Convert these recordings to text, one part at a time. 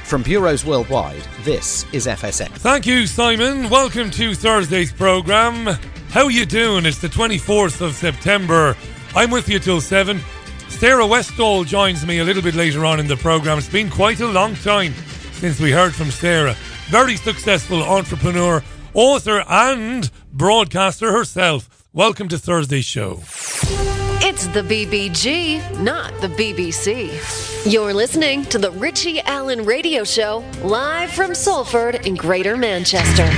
From bureaus worldwide, this is FSN. Thank you, Simon. Welcome to Thursday's programme. How you doing? It's the 24th of September. I'm with you till 7. Sarah Westall joins me a little bit later on in the programme. It's been quite a long time since we heard from Sarah. Very successful entrepreneur, author and broadcaster herself. Welcome to Thursday's show. It's the BBG, not the BBC. You're listening to the Richie Allen Radio Show, live from Salford in Greater Manchester.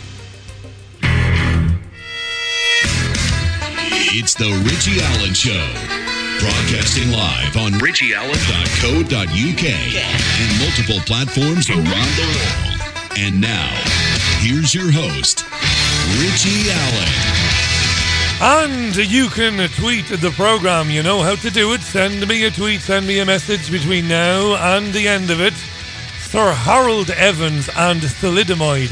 It's the Richie Allen Show, broadcasting live on richieallen.co.uk and multiple platforms around the world. And now, here's your host, Richie Allen. And you can tweet the programme. You know how to do it. Send me a tweet, send me a message between now and the end of it. Sir Harold Evans and thalidomide,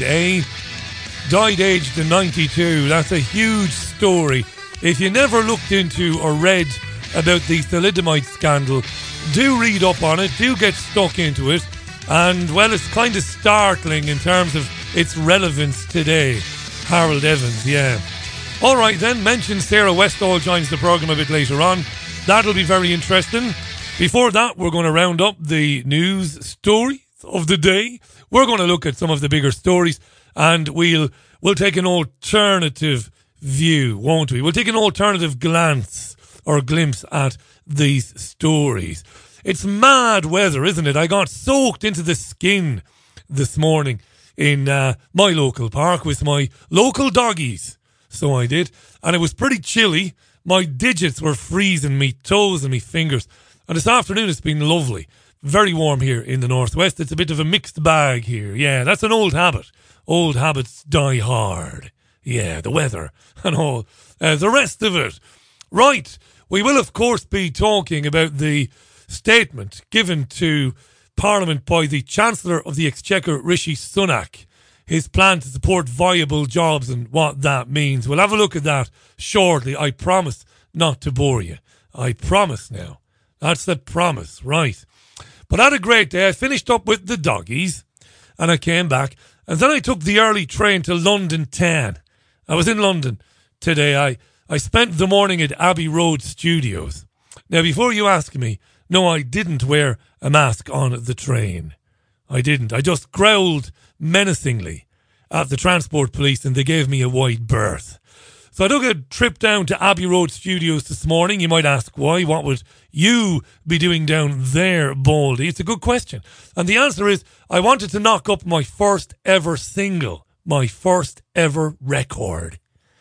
died aged 92. That's a huge story. If you never looked into or read about the thalidomide scandal, do read up on it, do get stuck into it. And, well, it's kind of startling in terms of its relevance today. Harold Evans, yeah. All right, then, mention Sarah Westall joins the programme a bit later on. That'll be very interesting. Before that, we're going to round up the news stories of the day. We're going to look at some of the bigger stories, and we'll take an alternative view, won't we? We'll take an alternative glance or glimpse at these stories. It's mad weather, isn't it? I got soaked into the skin this morning in my local park with my local doggies. So I did. And it was pretty chilly. My digits were freezing, me toes and me fingers. And this afternoon it's been lovely. Very warm here in the northwest. It's a bit of a mixed bag here. Yeah, that's an old habit. Old habits die hard. Yeah, the weather and all the rest of it. Right. We will, of course, be talking about the statement given to Parliament by the Chancellor of the Exchequer, Rishi Sunak. His plan to support viable jobs and what that means. We'll have a look at that shortly. I promise not to bore you. I promise now. That's the promise, right. But I had a great day. I finished up with the doggies and I came back. And then I took the early train to London 10. I was in London today. I spent the morning at Abbey Road Studios. Now, before you ask me, no, I didn't wear a mask on the train. I didn't. I just growled menacingly at the transport police and they gave me a wide berth. So I took a trip down to Abbey Road Studios this morning. You might ask why. What would you be doing down there, Baldy? It's a good question. And the answer is I wanted to knock up my first ever single, my first ever record.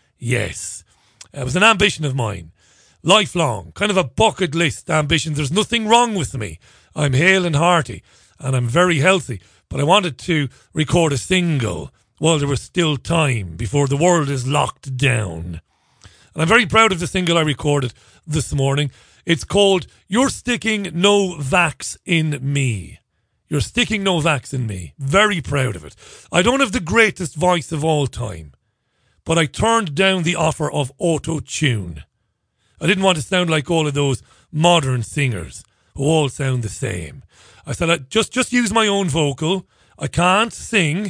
Yes. It was an ambition of mine. Lifelong, kind of a bucket list ambition. There's nothing wrong with me. I'm hale and hearty and I'm very healthy. But I wanted to record a single while there was still time before the world is locked down. And I'm very proud of the single I recorded this morning. It's called You're Sticking No Vax in Me. You're Sticking No Vax in Me. Very proud of it. I don't have the greatest voice of all time, but I turned down the offer of auto-tune. I didn't want to sound like all of those modern singers who all sound the same. I said, I just use my own vocal. I can't sing.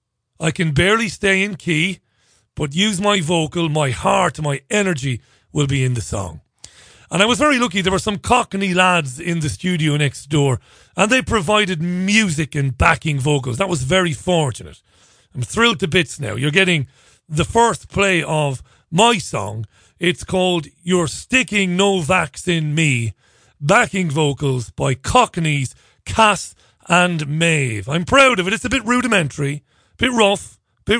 I can barely stay in key, but use my vocal, my heart, my energy will be in the song. And I was very lucky. There were some Cockney lads in the studio next door, and they provided music and backing vocals. That was very fortunate. I'm thrilled to bits now. You're getting the first play of my song. It's called You're Sticking No Vax in Me, backing vocals by Cockneys Cass and Maeve. I'm proud of it. It's a bit rudimentary, bit rough,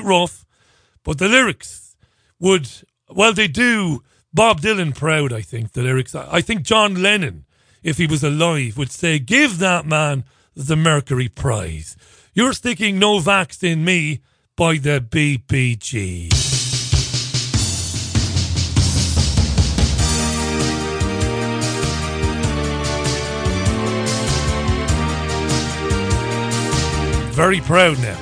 but the lyrics would, well, they do Bob Dylan proud, I think, the lyrics. I think John Lennon, if he was alive, would say, give that man the Mercury Prize. You're Sticking No Vax in Me by the BBG. Very proud now.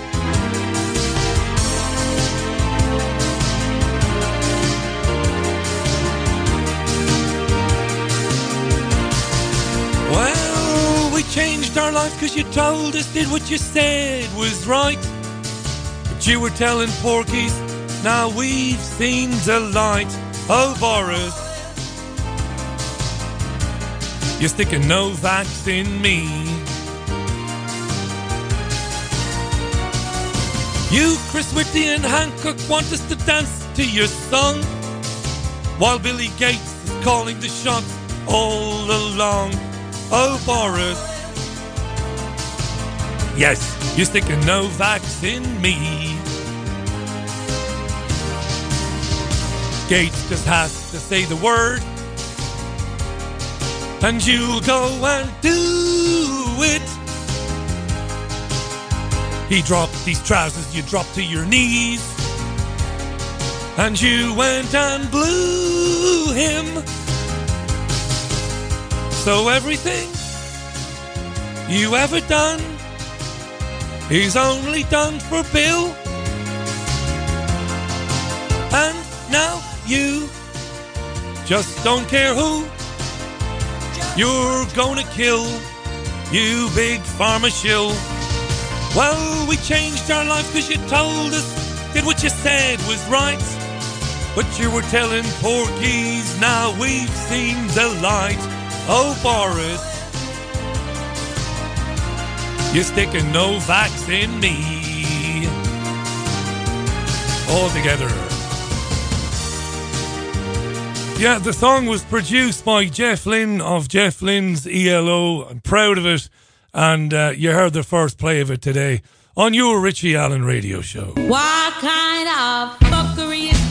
Well, we changed our lives because you told us that what you said was right. But you were telling porkies, now we've seen the light. Oh, Boris, you're sticking Novaks in me. You, Chris Whitty and Hancock want us to dance to your song, while Billy Gates is calling the shots all along. Oh, Boris, yes, you're sticking Novaks in me. Gates just has to say the word, and you'll go and do it. He dropped these trousers, you dropped to your knees, and you went and blew him. So everything you ever done is only done for Bill. And now you just don't care who you're gonna kill, you big pharma shill. Well, we changed our lives because you told us that what you said was right. But you were telling porkies, now we've seen the light. Oh, Boris, you're sticking Novaks in me. All together. Yeah, the song was produced by Jeff Lynne of Jeff Lynne's ELO. I'm proud of it. And you heard the first play of it today on your Richie Allen radio show. What kind of fuckery is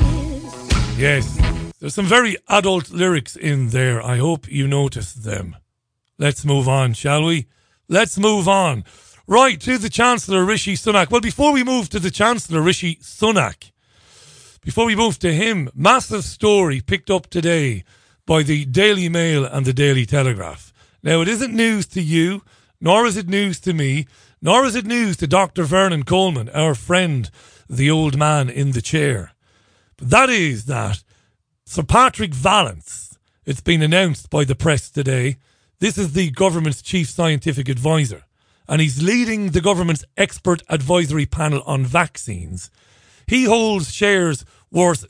this? Yes, there's some very adult lyrics in there. I hope you noticed them. Let's move on, shall we? Let's move on. Right, to the Chancellor, Rishi Sunak. Well, before we move to the Chancellor, Rishi Sunak, before we move to him, massive story picked up today by the Daily Mail and the Daily Telegraph. Now, it isn't news to you, nor is it news to me, nor is it news to Dr. Vernon Coleman, our friend, the old man in the chair. But that is that Sir Patrick Vallance, it's been announced by the press today, this is the government's chief scientific advisor, and he's leading the government's expert advisory panel on vaccines. He holds shares worth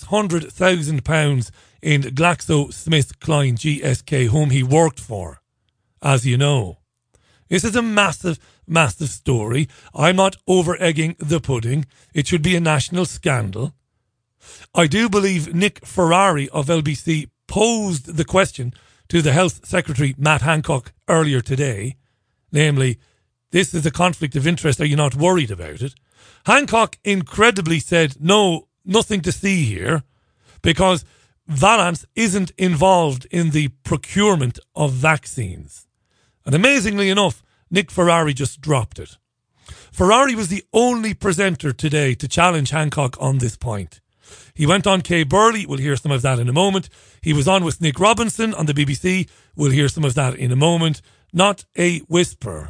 £600,000 in GlaxoSmithKline GSK, whom he worked for, as you know. This is a massive, massive story. I'm not over-egging the pudding. It should be a national scandal. I do believe Nick Ferrari of LBC posed the question to the Health Secretary, Matt Hancock, earlier today. Namely, this is a conflict of interest. Are you not worried about it? Hancock incredibly said, no, nothing to see here, because Vallance isn't involved in the procurement of vaccines. And amazingly enough, Nick Ferrari just dropped it. Ferrari was the only presenter today to challenge Hancock on this point. He went on Kay Burley, we'll hear some of that in a moment. He was on with Nick Robinson on the BBC, we'll hear some of that in a moment. Not a whisper.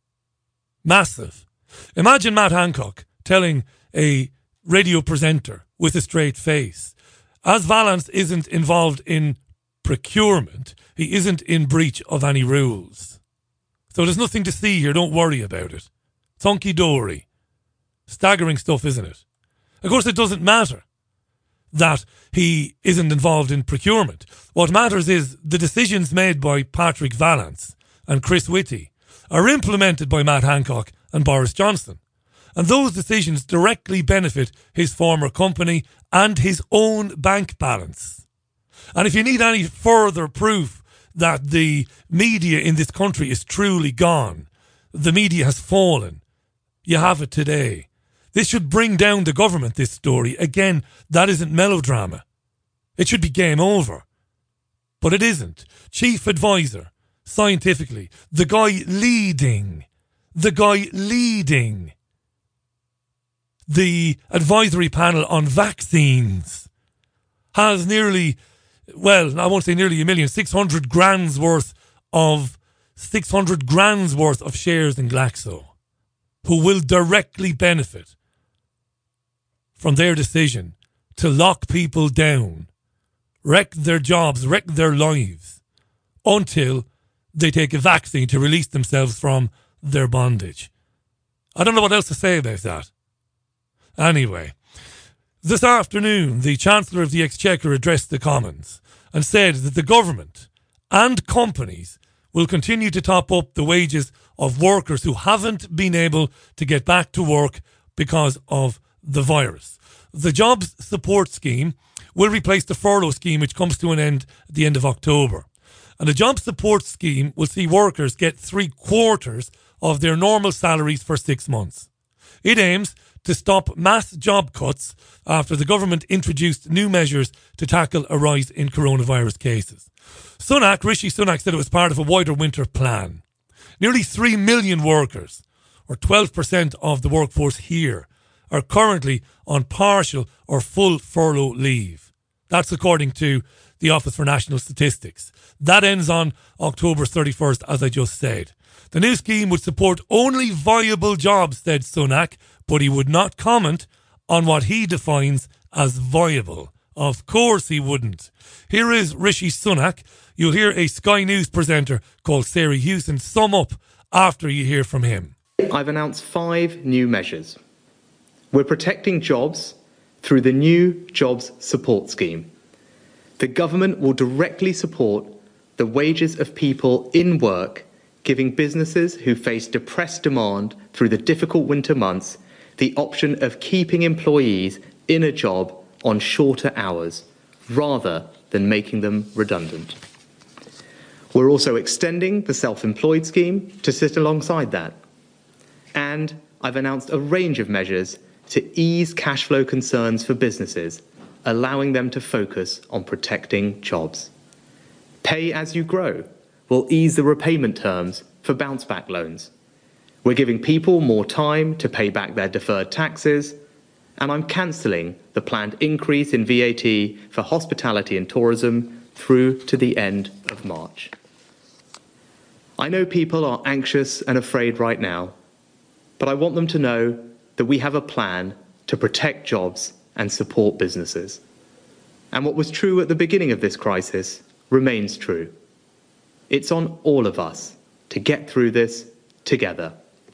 Massive. Imagine Matt Hancock telling a radio presenter with a straight face, as Vallance isn't involved in procurement, he isn't in breach of any rules. So there's nothing to see here, don't worry about it. It's hunky-dory. Staggering stuff, isn't it? Of course, it doesn't matter that he isn't involved in procurement. What matters is the decisions made by Patrick Vallance and Chris Whitty are implemented by Matt Hancock and Boris Johnson. And those decisions directly benefit his former company and his own bank balance. And if you need any further proof that the media in this country is truly gone, the media has fallen, you have it today. This should bring down the government, this story. Again, that isn't melodrama. It should be game over. But it isn't. Chief advisor, scientifically, the guy leading the advisory panel on vaccines has nearly, well, I won't say nearly a million, 600 grand's worth of shares in Glaxo, who will directly benefit from their decision to lock people down, wreck their jobs, wreck their lives, until they take a vaccine to release themselves from their bondage. I don't know what else to say about that. Anyway, this afternoon, the Chancellor of the Exchequer addressed the Commons and said that the government and companies will continue to top up the wages of workers who haven't been able to get back to work because of the virus. The Jobs Support Scheme will replace the furlough scheme, which comes to an end at the end of October. And the Job Support Scheme will see workers get 3/4 of their normal salaries for 6 months. It aims to stop mass job cuts after the government introduced new measures to tackle a rise in coronavirus cases. Rishi Sunak said it was part of a wider winter plan. Nearly 3 million workers, or 12% of the workforce here, are currently on partial or full furlough leave. That's according to the Office for National Statistics. That ends on October 31st, as I just said. The new scheme would support only viable jobs, said Sunak, but he would not comment on what he defines as viable. Of course he wouldn't. Here is Rishi Sunak. You'll hear a Sky News presenter called Sarah Hewson sum up after you hear from him. I've announced 5 new measures. We're protecting jobs through the new Jobs Support Scheme. The government will directly support the wages of people in work, giving businesses who face depressed demand through the difficult winter months the option of keeping employees in a job on shorter hours, rather than making them redundant. We're also extending the self-employed scheme to sit alongside that. And I've announced a range of measures to ease cash flow concerns for businesses, allowing them to focus on protecting jobs. Pay as you grow will ease the repayment terms for bounce-back loans. We're giving people more time to pay back their deferred taxes, and I'm cancelling the planned increase in VAT for hospitality and tourism through to the end of March. I know people are anxious and afraid right now, but I want them to know that we have a plan to protect jobs and support businesses. And what was true at the beginning of this crisis remains true. It's on all of us to get through this together.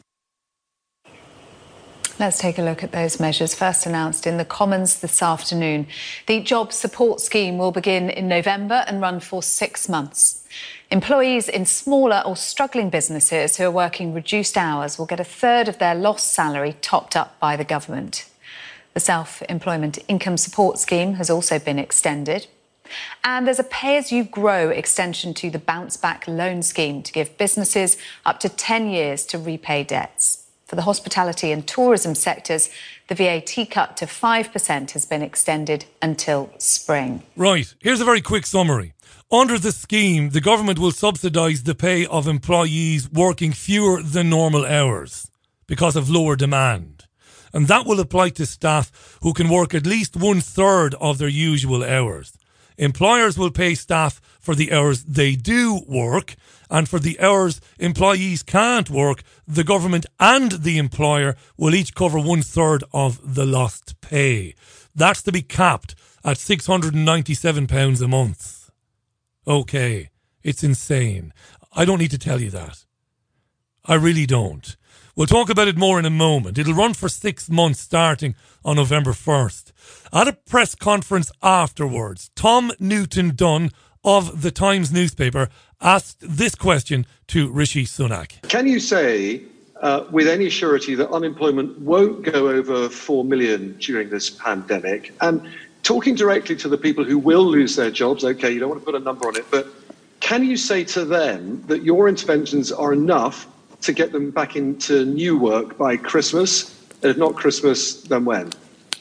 Let's take a look at those measures first announced in the Commons this afternoon. The Job Support Scheme will begin in November and run for 6 months. Employees in smaller or struggling businesses who are working reduced hours will get a third of their lost salary topped up by the government. The Self-Employment Income Support Scheme has also been extended. And there's a pay-as-you-grow extension to the Bounce Back Loan Scheme to give businesses up to 10 years to repay debts. For the hospitality and tourism sectors, the VAT cut to 5% has been extended until spring. Right, here's a very quick summary. Under the scheme, the government will subsidise the pay of employees working fewer than normal hours because of lower demand. And that will apply to staff who can work at least 1/3 of their usual hours. Employers will pay staff for the hours they do work, and for the hours employees can't work, the government and the employer will each cover 1/3 of the lost pay. That's to be capped at £697 a month. Okay, it's insane. I don't need to tell you that. I really don't. We'll talk about it more in a moment. It'll run for 6 months starting on November 1st. At a press conference afterwards, Tom Newton-Dunn of the Times newspaper asked this question to Rishi Sunak. Can you say with any surety that unemployment won't go over 4 million during this pandemic? And talking directly to the people who will lose their jobs, okay, you don't want to put a number on it, but can you say to them that your interventions are enough to get them back into new work by Christmas? And if not Christmas, then when?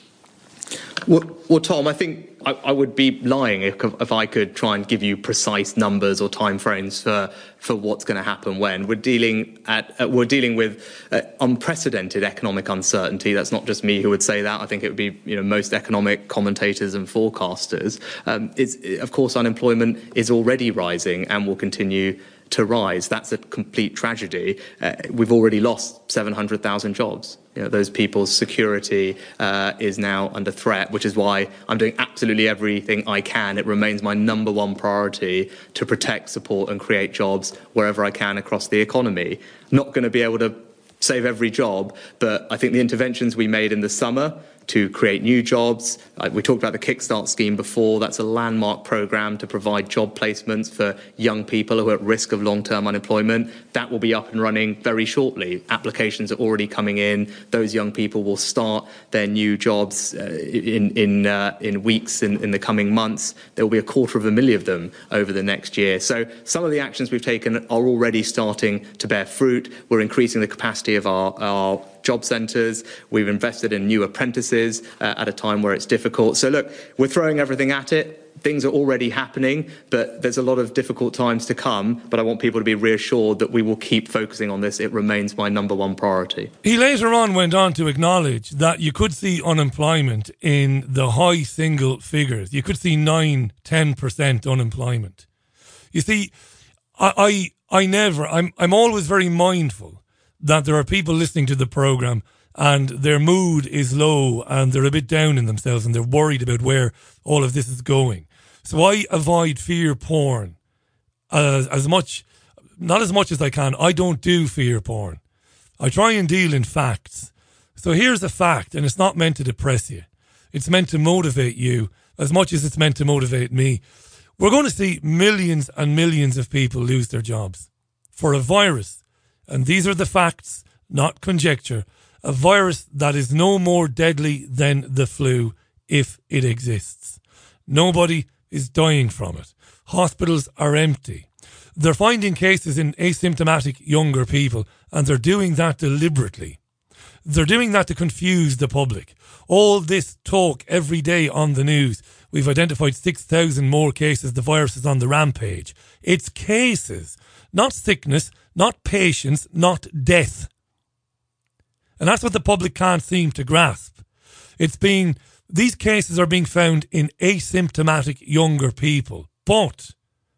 Well, Tom, I think I would be lying if I could try and give you precise numbers or timeframes for what's going to happen when. We're dealing with unprecedented economic uncertainty. That's not just me who would say that. I think it would be most economic commentators and forecasters. Of course, unemployment is already rising and will continue to rise. That's a complete tragedy. We've already lost 700,000 jobs. Those people's security is now under threat, which is why I'm doing absolutely everything I can. It remains my number one priority to protect, support and create jobs wherever I can across the economy. Not going to be able to save every job, but I think the interventions we made in the summer to create new jobs. We talked about the Kickstart scheme before. That's a landmark programme to provide job placements for young people who are at risk of long-term unemployment. That will be up and running very shortly. Applications are already coming in. Those young people will start their new jobs in weeks, in the coming months. There will be 250,000 of them over the next year. So some of the actions we've taken are already starting to bear fruit. We're increasing the capacity of our job centres. We've invested in new apprentices at a time where it's difficult. So look, we're throwing everything at it. Things are already happening, but there's a lot of difficult times to come. But I want people to be reassured that we will keep focusing on this. It remains my number one priority. He later on went on to acknowledge that you could see unemployment in the high single figures. You could see 9-10% unemployment. You see, I'm always very mindful that there are people listening to the programme and their mood is low and they're a bit down in themselves and they're worried about where all of this is going. So I avoid fear porn not as much as I can. I don't do fear porn. I try and deal in facts. So here's a fact, and it's not meant to depress you. It's meant to motivate you as much as it's meant to motivate me. We're going to see millions and millions of people lose their jobs for a virus. And these are the facts, not conjecture. A virus that is no more deadly than the flu, if it exists. Nobody is dying from it. Hospitals are empty. They're finding cases in asymptomatic younger people, and they're doing that deliberately. They're doing that to confuse the public. All this talk every day on the news. We've identified 6,000 more cases. The virus is on the rampage. It's cases, not sickness, not patients, not death. And that's what the public can't seem to grasp. These cases are being found in asymptomatic younger people. But,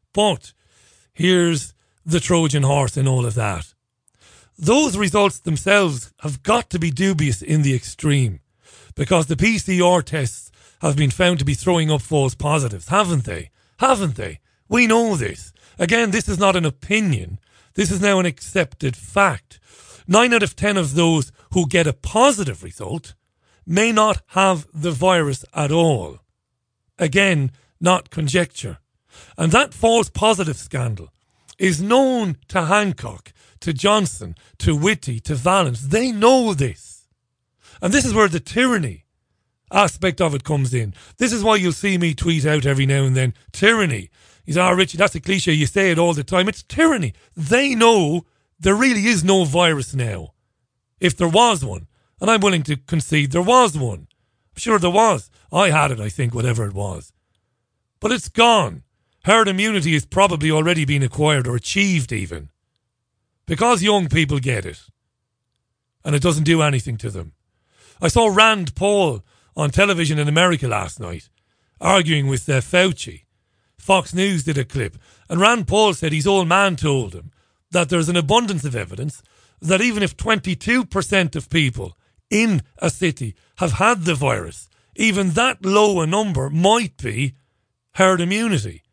here's the Trojan horse in all of that. Those results themselves have got to be dubious in the extreme, because the PCR tests have been found to be throwing up false positives, haven't they? Haven't they? We know this. Again, this is not an opinion. This is now an accepted fact. 9 out of 10 of those who get a positive result may not have the virus at all. Again, not conjecture. And that false positive scandal is known to Hancock, to Johnson, to Whitty, to Valence. They know this. And this is where the tyranny aspect of it comes in. This is why you'll see me tweet out every now and then, tyranny. He's, Richie, that's a cliche. You say it all the time. It's tyranny. They know there really is no virus now. If there was one, and I'm willing to concede there was one. I'm sure there was. I had it, I think, whatever it was. But it's gone. Herd immunity is probably already been acquired or achieved even. Because young people get it. And it doesn't do anything to them. I saw Rand Paul on television in America last night arguing with Fauci. Fox News did a clip, and Rand Paul said his old man told him that there's an abundance of evidence that even if 22% of people in a city have had the virus, even that low a number might be herd immunity.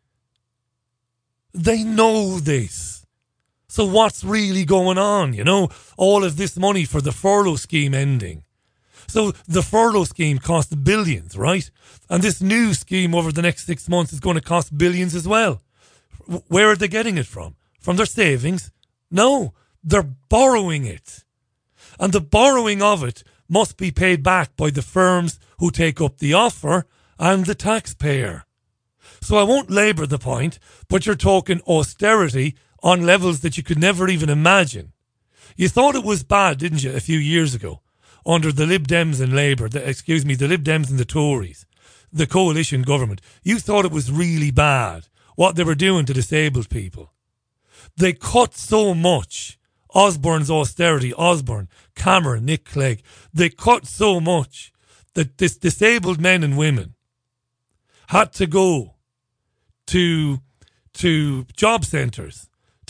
They know this. So what's really going on? All of this money for the furlough scheme ending. So the furlough scheme cost billions, right? And this new scheme over the next 6 months is going to cost billions as well. Where are they getting it from? From their savings? No, they're borrowing it. And the borrowing of it must be paid back by the firms who take up the offer and the taxpayer. So I won't labour the point, but you're talking austerity on levels that you could never even imagine. You thought it was bad, didn't you, a few years ago? Under the Lib Dems and Labour, the Lib Dems and the Tories, the coalition government. You thought it was really bad what they were doing to disabled people. They cut so much. Osborne's austerity, Osborne, Cameron, Nick Clegg. They cut so much that this disabled men and women had to go to job centres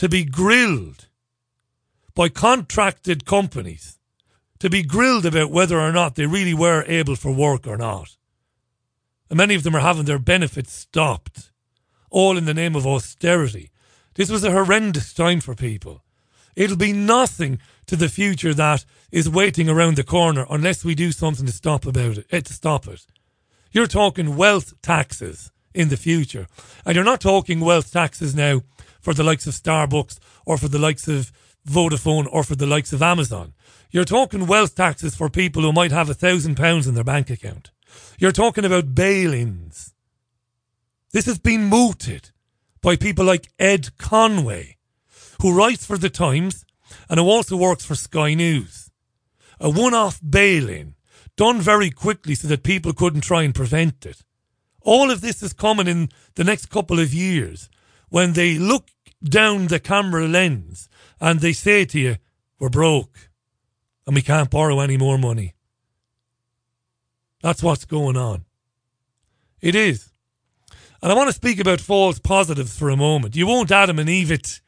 to be grilled by contracted companies, to be grilled about whether or not they really were able for work or not. And many of them are having their benefits stopped, all in the name of austerity. This was a horrendous time for people. It'll be nothing to the future that is waiting around the corner unless we do something to stop it. You're talking wealth taxes in the future. And you're not talking wealth taxes now for the likes of Starbucks or for the likes of Vodafone or for the likes of Amazon. You're talking wealth taxes for people who might have £1,000 in their bank account. You're talking about bail-ins. This has been mooted by people like Ed Conway, who writes for The Times and who also works for Sky News. A one-off bail-in, done very quickly so that people couldn't try and prevent it. All of this is coming in the next couple of years when they look down the camera lens and they say to you, we're broke and we can't borrow any more money. That's what's going on. It is. And I want to speak about false positives for a moment. You won't Adam and Eve it.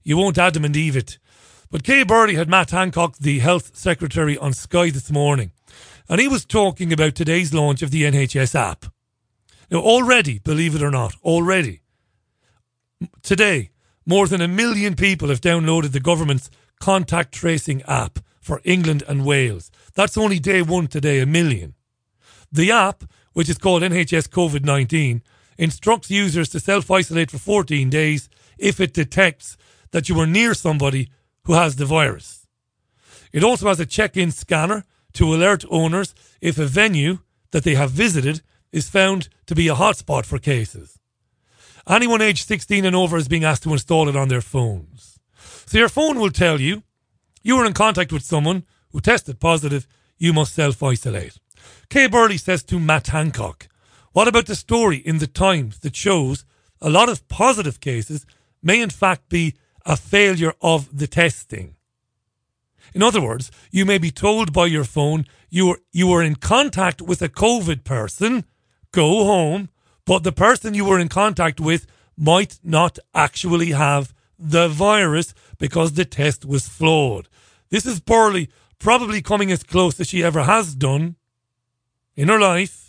But Kay Burley had Matt Hancock, the Health Secretary, on Sky this morning. And he was talking about today's launch of the NHS app. Now, already, believe it or not, today, more than 1 million people have downloaded the government's contact tracing app for England and Wales. That's only day one today, 1 million. The app, which is called NHS COVID-19, instructs users to self-isolate for 14 days if it detects that you are near somebody who has the virus. It also has a check-in scanner to alert owners if a venue that they have visited is found to be a hotspot for cases. Anyone aged 16 and over is being asked to install it on their phones. So your phone will tell you were in contact with someone who tested positive, you must self-isolate. Kay Burley says to Matt Hancock, what about the story in The Times that shows a lot of positive cases may in fact be a failure of the testing? In other words, you may be told by your phone you were in contact with a COVID person, go home, but the person you were in contact with might not actually have the virus because the test was flawed. This is Burley probably coming as close as she ever has done in her life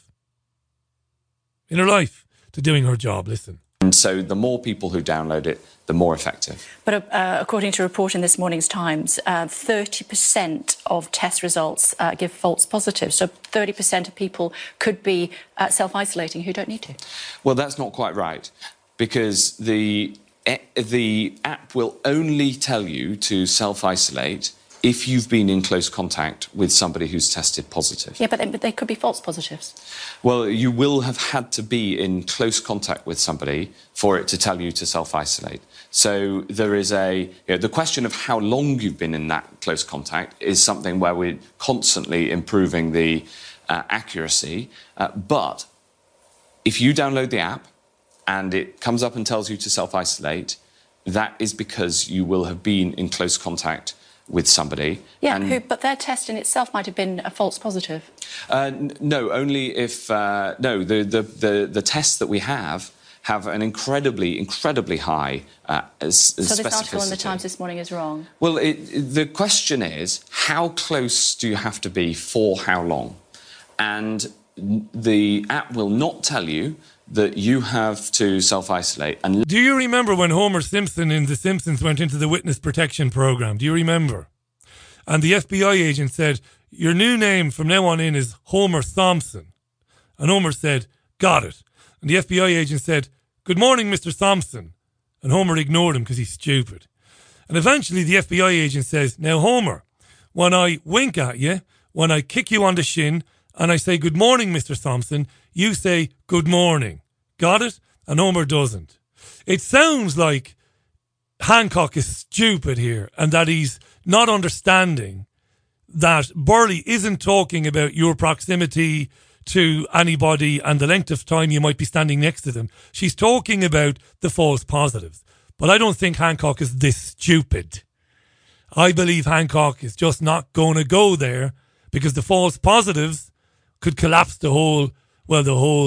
to doing her job. Listen. And so the more people who download it, the more effective. But according to a report in this morning's Times, 30% of test results give false positives. So 30% of people could be self-isolating who don't need to. Well, that's not quite right, because the app will only tell you to self-isolate if you've been in close contact with somebody who's tested positive. Yeah, but they could be false positives. Well, you will have had to be in close contact with somebody for it to tell you to self-isolate. So there is the question of how long you've been in that close contact is something where we're constantly improving the accuracy. But if you download the app and it comes up and tells you to self-isolate, that is because you will have been in close contact with somebody. Yeah, but their test in itself might have been a false positive. No, only if... the tests that we have an incredibly high specificity. So this article in the Times this morning is wrong? Well, the question is, how close do you have to be for how long? And the app will not tell you that you have to self-isolate. And do you remember when Homer Simpson in The Simpsons went into the witness protection program? Do you remember? And the FBI agent said, your new name from now on in is Homer Thompson. And Homer said, got it. And the FBI agent said, good morning, Mr. Thompson. And Homer ignored him because he's stupid. And eventually the FBI agent says, now Homer, when I wink at you, when I kick you on the shin, and I say, good morning, Mr. Thompson, you say, good morning. Got it? And Homer doesn't. It sounds like Hancock is stupid here and that he's not understanding that Burley isn't talking about your proximity to anybody and the length of time you might be standing next to them. She's talking about the false positives. But I don't think Hancock is this stupid. I believe Hancock is just not going to go there because the false positives could collapse the whole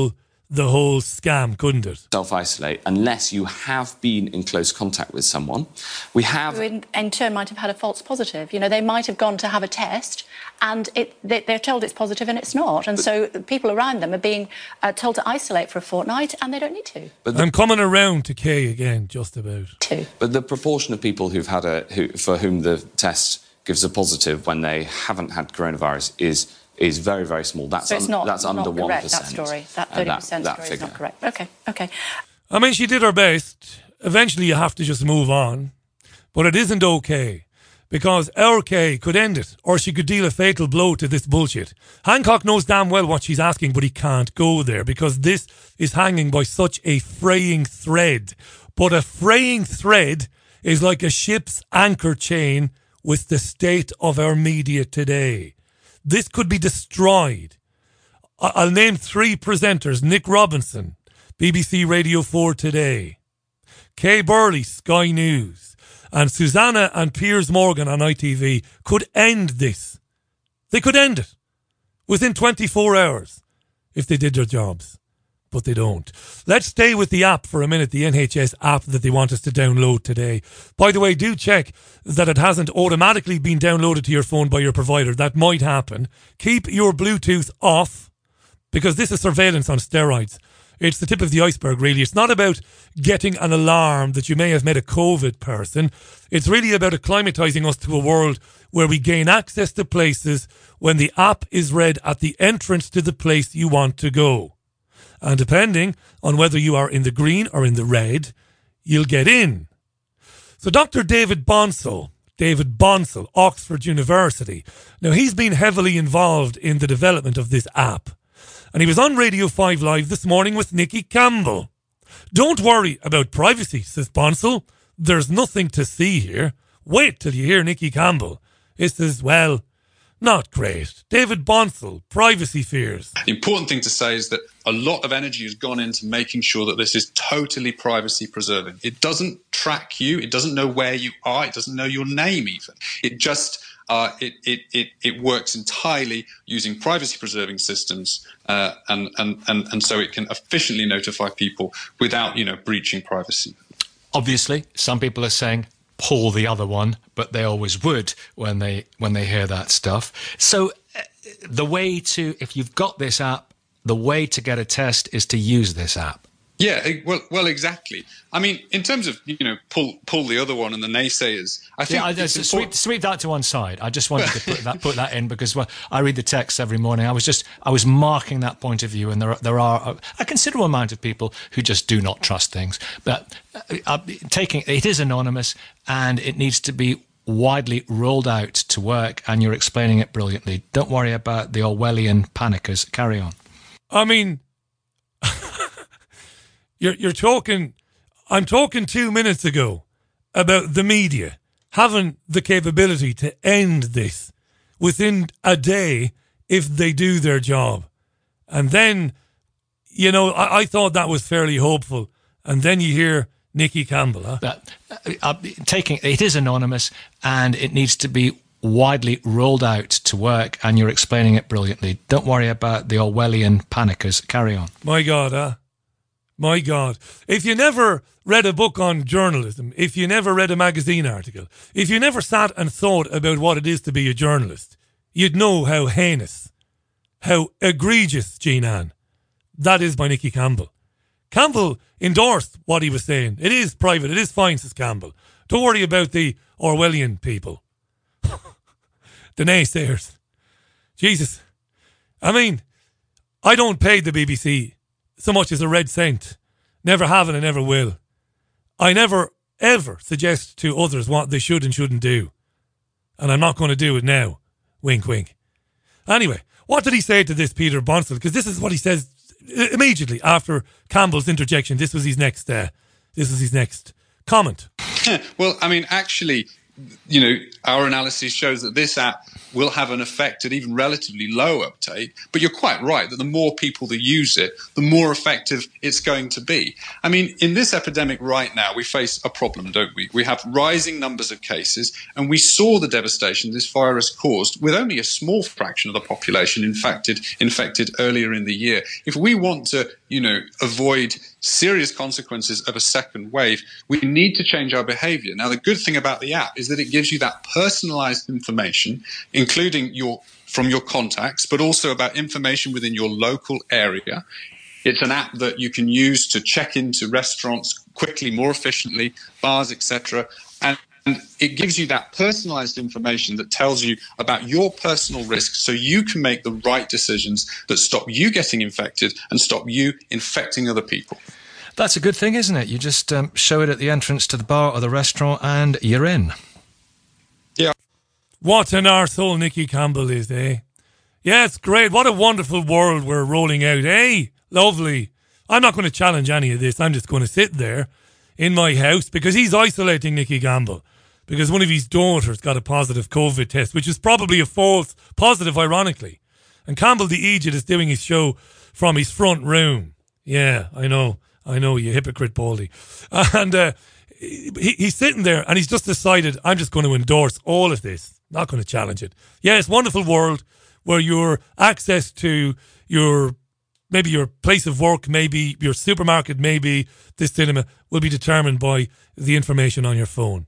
the whole scam, couldn't it? Self-isolate unless you have been in close contact with someone. We have... Who in turn might have had a false positive. You know, they might have gone to have a test and they're told it's positive and it's not. And so people around them are being told to isolate for a fortnight and they don't need to. But I'm coming around to Kay again, just about. But the proportion of people for whom the test gives a positive when they haven't had coronavirus is very, very small. That's so that's under not 1%. Correct, that story. That 30% story is not correct. Okay. I mean, she did her best. Eventually you have to just move on. But it isn't okay. Because our Kay could end it, or she could deal a fatal blow to this bullshit. Hancock knows damn well what she's asking, but he can't go there because this is hanging by such a fraying thread. But a fraying thread is like a ship's anchor chain with the state of our media today. This could be destroyed. I'll name 3 presenters. Nick Robinson, BBC Radio 4 Today. Kay Burley, Sky News. And Susanna and Piers Morgan on ITV could end this. They could end it within 24 hours if they did their jobs. But they don't. Let's stay with the app for a minute, the NHS app that they want us to download today. By the way, do check that it hasn't automatically been downloaded to your phone by your provider. That might happen. Keep your Bluetooth off because this is surveillance on steroids. It's the tip of the iceberg, really. It's not about getting an alarm that you may have met a COVID person. It's really about acclimatising us to a world where we gain access to places when the app is read at the entrance to the place you want to go. And depending on whether you are in the green or in the red, you'll get in. So Dr. David Bonsall, Oxford University. Now, he's been heavily involved in the development of this app. And he was on Radio 5 Live this morning with Nicky Campbell. Don't worry about privacy, says Bonsall. There's nothing to see here. Wait till you hear Nicky Campbell. He says, well, not great. David Bonsall, privacy fears. The important thing to say is that a lot of energy has gone into making sure that this is totally privacy preserving. It doesn't track you. It doesn't know where you are. It doesn't know your name even. It just... It works entirely using privacy-preserving systems, and so it can efficiently notify people without, breaching privacy. Obviously, some people are saying pull the other one, but they always would when they hear that stuff. So, if you've got this app, the way to get a test is to use this app. Yeah, well, exactly. I mean, in terms of pull the other one and the naysayers, I think sweep that to one side. I just wanted to put that in because I read the text every morning. I was marking that point of view, and there are a considerable amount of people who just do not trust things. But it is anonymous, and it needs to be widely rolled out to work. And you're explaining it brilliantly. Don't worry about the Orwellian panickers. Carry on. I mean. You're talking, I'm talking 2 minutes ago about the media having the capability to end this within a day if they do their job. And then, I thought that was fairly hopeful. And then you hear Nicky Campbell. It is anonymous and it needs to be widely rolled out to work, and you're explaining it brilliantly. Don't worry about the Orwellian panickers. Carry on. My God, My God. If you never read a book on journalism, if you never read a magazine article, if you never sat and thought about what it is to be a journalist, you'd know how heinous, how egregious, Jean Ann, that is by Nicky Campbell. Campbell endorsed what he was saying. It is private. It is fine, says Campbell. Don't worry about the Orwellian people. The naysayers. Jesus. I mean, I don't pay the BBC so much as a red cent. Never have and I never will. I never, ever suggest to others what they should and shouldn't do. And I'm not going to do it now. Wink, wink. Anyway, what did he say to this Peter Bonsall? Because this is what he says immediately after Campbell's interjection. This was his next comment. Well, I mean, actually, our analysis shows that this app will have an effect at even relatively low uptake. But you're quite right that the more people that use it, the more effective it's going to be. I mean, in this epidemic right now, we face a problem, don't we? We have rising numbers of cases, and we saw the devastation this virus caused with only a small fraction of the population infected earlier in the year. If we want to, avoid serious consequences of a second wave, we need to change our behavior. Now, the good thing about the app is that it gives you that personalized information, including from your contacts, but also about information within your local area. It's an app that you can use to check into restaurants quickly, more efficiently, bars, etc. And it gives you that personalized information that tells you about your personal risks so you can make the right decisions that stop you getting infected and stop you infecting other people. That's a good thing, isn't it? You just show it at the entrance to the bar or the restaurant and you're in. Yeah. What an arsehole Nicky Campbell is, eh? Yeah, it's great. What a wonderful world we're rolling out, eh? Lovely. I'm not going to challenge any of this. I'm just going to sit there in my house because he's isolating Nicky Campbell because one of his daughters got a positive COVID test, which is probably a false positive, ironically. And Campbell the Egypt is doing his show from his front room. Yeah, I know, you hypocrite, Baldy. And he's sitting there and he's just decided, I'm just going to endorse all of this. Not going to challenge it. Yeah, it's a wonderful world where your access to maybe your place of work, maybe your supermarket, maybe this cinema will be determined by the information on your phone.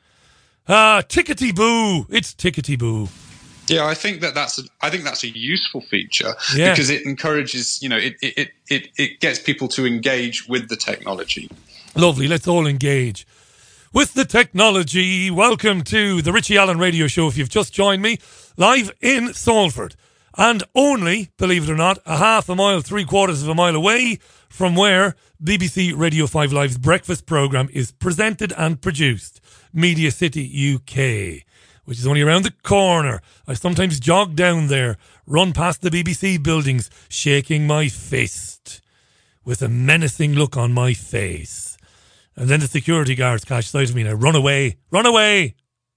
Tickety-boo. It's tickety-boo. Yeah, I think that's a useful feature because it encourages, it gets people to engage with the technology. Lovely. Let's all engage with the technology. Welcome to the Richie Allen Radio Show. If you've just joined me, live in Salford, and only, believe it or not, a half a mile, 3/4 of a mile away from where BBC Radio 5 Live's breakfast programme is presented and produced, Media City UK, which is only around the corner. I sometimes jog down there, run past the BBC buildings, shaking my fist with a menacing look on my face. And then the security guards catch sight of me and I run away. Run away!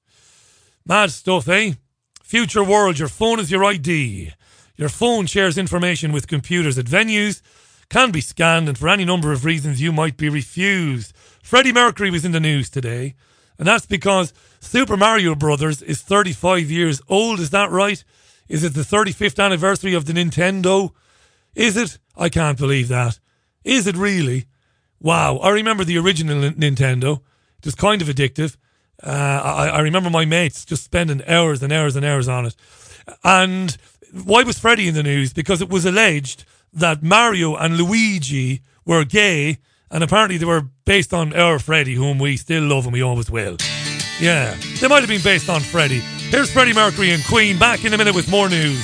Mad stuff, eh? Future world, your phone is your ID. Your phone shares information with computers at venues, can be scanned, and for any number of reasons you might be refused. Freddie Mercury was in the news today, and that's because Super Mario Brothers is 35 years old. Is that right? Is it the 35th anniversary of the Nintendo? Is it? I can't believe that. Is it really? Wow. I remember the original Nintendo. It was kind of addictive. I remember my mates just spending hours and hours and hours on it. And why was Freddie in the news? Because it was alleged that Mario and Luigi were gay, and apparently they were based on our Freddie, whom we still love and we always will. Yeah, they might have been based on Freddie. Here's Freddie Mercury and Queen back in a minute with more news.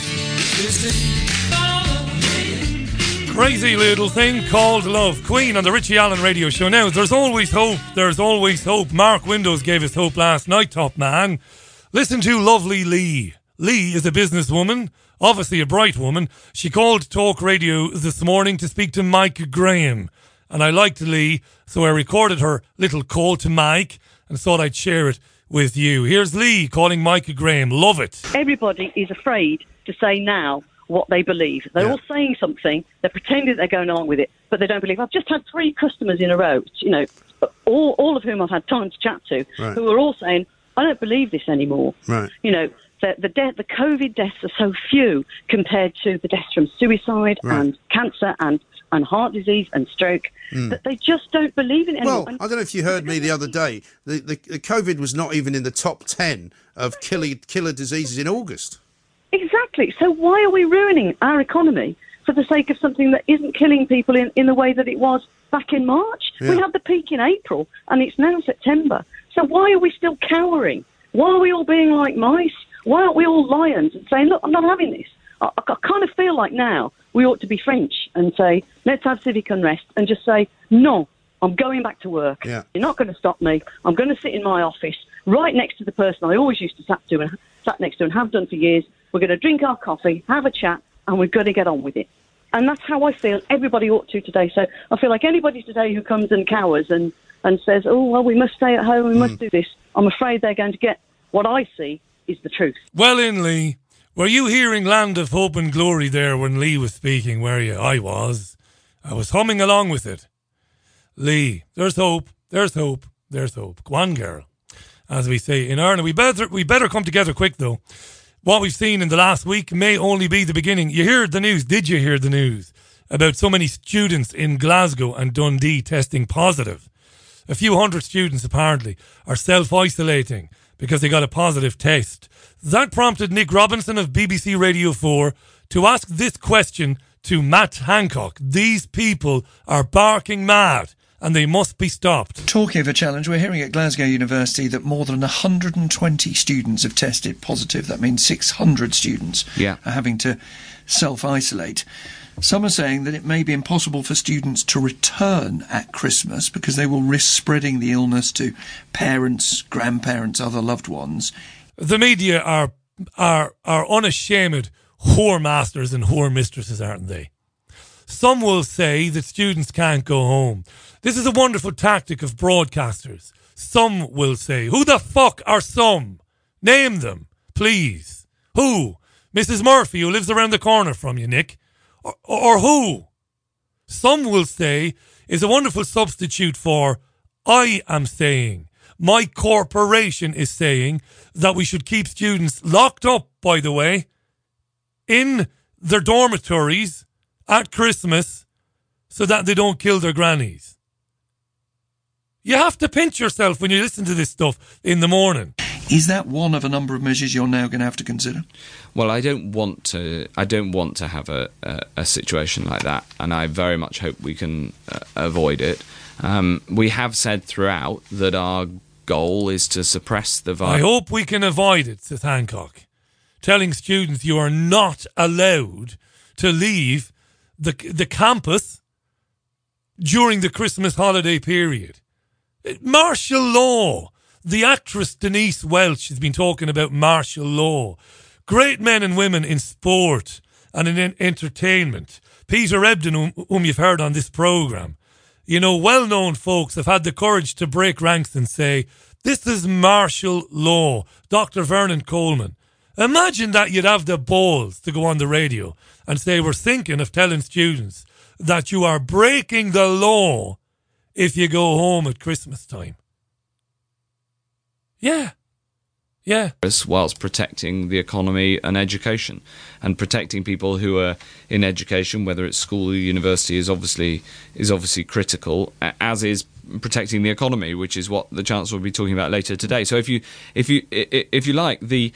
Crazy little thing called love. Queen on the Richie Allen Radio Show. Now, there's always hope. There's always hope. Mark Windows gave us hope last night, top man. Listen to lovely Lee. Lee is a businesswoman, obviously a bright woman. She called Talk Radio this morning to speak to Mike Graham. And I liked Lee, so I recorded her little call to Mike and thought I'd share it with you. Here's Lee calling Mike Graham. Love it. Everybody is afraid to say now what they believe. They're all saying something, they're pretending they're going along with it, but they don't believe. I've just had 3 customers in a row, all of whom I've had time to chat to, who are all saying, I don't believe this anymore. Right. The COVID deaths are so few compared to the deaths from suicide and cancer and heart disease and stroke that they just don't believe in it anymore. Well, I don't know if you heard me the other day. The COVID was not even in the top 10 of killer diseases in August. Exactly. So why are we ruining our economy for the sake of something that isn't killing people in the way that it was back in March? Yeah. We had the peak in April and it's now September. So why are we still cowering? Why are we all being like mice? Why aren't we all lions and saying, look, I'm not having this? I kind of feel like now we ought to be French and say, let's have civic unrest and just say, no, I'm going back to work. Yeah. You're not going to stop me. I'm going to sit in my office right next to the person I always used to sat next to and have done for years. We're going to drink our coffee, have a chat, and we're going to get on with it. And that's how I feel everybody ought to today. So I feel like anybody today who comes and cowers and and says, oh, well, we must stay at home, we must do this, I'm afraid they're going to get what I see is the truth. Well, in Lee, were you hearing Land of Hope and Glory there when Lee was speaking, were you? I was. I was humming along with it. Lee, there's hope, there's hope, there's hope. Go on, girl. As we say in Ireland, we better come together quick, though. What we've seen in the last week may only be the beginning. You heard the news. Did you hear the news about so many students in Glasgow and Dundee testing positive? A few hundred students, apparently, are self-isolating because they got a positive test. That prompted Nick Robinson of BBC Radio 4 to ask this question to Matt Hancock. These people are barking mad and they must be stopped. Talking of a challenge, we're hearing at Glasgow University that more than 120 students have tested positive. That means 600 students are having to self-isolate. Some are saying that it may be impossible for students to return at Christmas because they will risk spreading the illness to parents, grandparents, other loved ones. The media are unashamed whore masters and whore mistresses, aren't they? Some will say that students can't go home. This is a wonderful tactic of broadcasters. Some will say, who the fuck are some? Name them, please. Who? Mrs. Murphy, who lives around the corner from you, Nick? Or who? Some will say is a wonderful substitute for I am saying. My corporation is saying that we should keep students locked up, by the way, in their dormitories at Christmas so that they don't kill their grannies. You have to pinch yourself when you listen to this stuff in the morning. Is that one of a number of measures you're now going to have to consider? Well, I don't want to have a situation like that, and I very much hope we can avoid it. We have said throughout that our goal is to suppress the virus. I hope we can avoid it, says Hancock, telling students you are not allowed to leave the campus during the Christmas holiday period. Martial law. The actress Denise Welch has been talking about martial law. Great men and women in sport and in entertainment. Peter Ebdon, whom you've heard on this programme. You know, well-known folks have had the courage to break ranks and say, this is martial law. Dr. Vernon Coleman. Imagine that you'd have the balls to go on the radio and say, we're thinking of telling students that you are breaking the law if you go home at Christmas time. Yeah. Whilst protecting the economy and education, and protecting people who are in education, whether it's school or university, is obviously critical, as is protecting the economy, which is what the Chancellor will be talking about later today. So if you like, the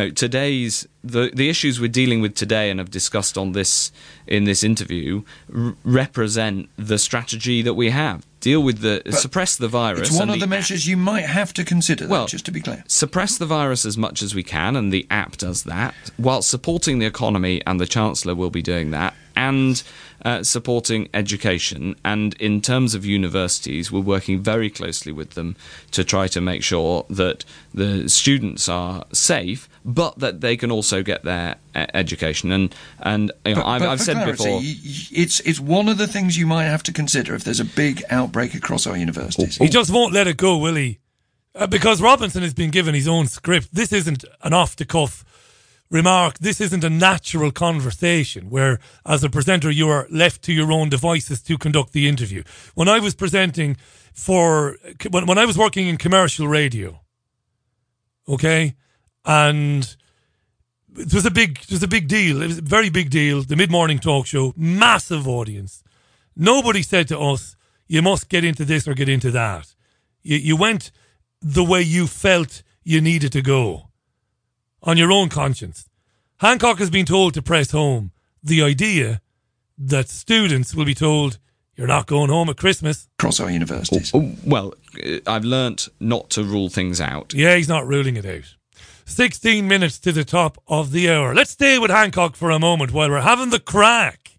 issues we're dealing with today and have discussed in this interview represent the strategy that we have. Deal with suppress the virus. It's one of the measures you might have to consider, though, just to be clear. Suppress the virus as much as we can, and the app does that, while supporting the economy, and the Chancellor will be doing that, and supporting education. And in terms of universities, we're working very closely with them to try to make sure that the students are safe, but that they can also get their education. And I've said before, it's one of the things you might have to consider if there's a big outbreak across our universities. He just won't let it go, will he? Because Robinson has been given his own script. This isn't an off-the-cuff remark. This isn't a natural conversation where, as a presenter, you are left to your own devices to conduct the interview. When I was presenting when I was working in commercial radio, okay, and it was a big deal. It was a very big deal. The mid-morning talk show, massive audience. Nobody said to us, you must get into this or get into that. You went the way you felt you needed to go, on your own conscience. Hancock has been told to press home the idea that students will be told, you're not going home at Christmas. Across our universities. Well, I've learnt not to rule things out. Yeah, he's not ruling it out. 16 minutes to the top of the hour. Let's stay with Hancock for a moment while we're having the crack.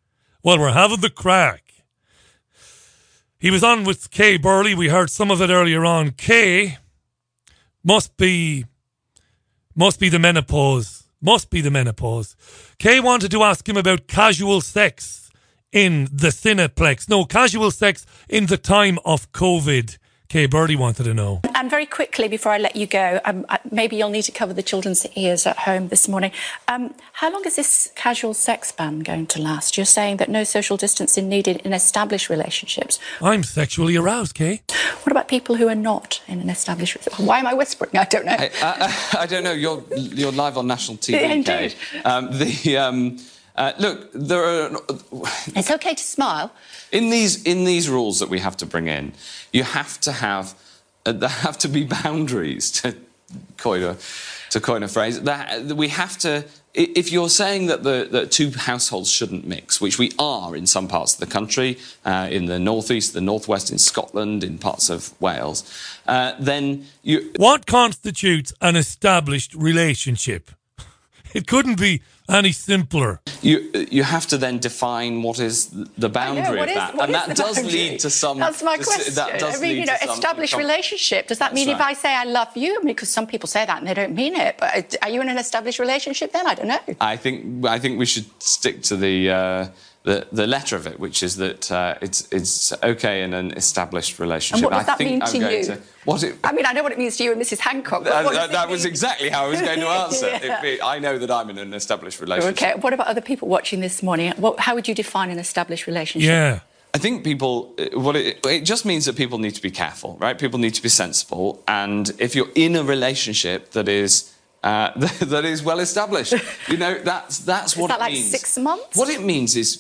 He was on with Kay Burley. We heard some of it earlier on. Kay must be the menopause. Kay wanted to ask him about casual sex in the Cineplex. No, casual sex in the time of COVID Kay Birdie wanted to know. And very quickly, before I let you go, maybe you'll need to cover the children's ears at home this morning. How long is this casual sex ban going to last? You're saying that no social distancing needed in established relationships. I'm sexually aroused, Kay. What about people who are not in an established relationship? Why am I whispering? I don't know. I don't know. You're live on national TV, Indeed. Kay. Look, there are... It's okay to smile. In these rules that we have to bring in, you have to have... there have to be boundaries, to coin a phrase. We have to... If you're saying that two households shouldn't mix, which we are in some parts of the country, in the northeast, the northwest, in Scotland, in parts of Wales, then you... What constitutes an established relationship? It couldn't be any simpler. You have to then define what is the boundary of that, and that does lead to some. That's my question. I mean, established relationship. Does that mean if I say I love you? Because some people say that and they don't mean it. But are you in an established relationship then? I don't know. I think we should stick to the letter of it, which is that it's okay in an established relationship. And what does that mean to you? I mean, I know what it means to you and Mrs. Hancock. That was exactly how I was going to answer. Yeah. I know that I'm in an established relationship. Okay. What about other people watching this morning? How would you define an established relationship? Yeah. I think people... it just means that people need to be careful, right? People need to be sensible. And if you're in a relationship that is... that is well established. That's what it means. Is that like 6 months? What it means is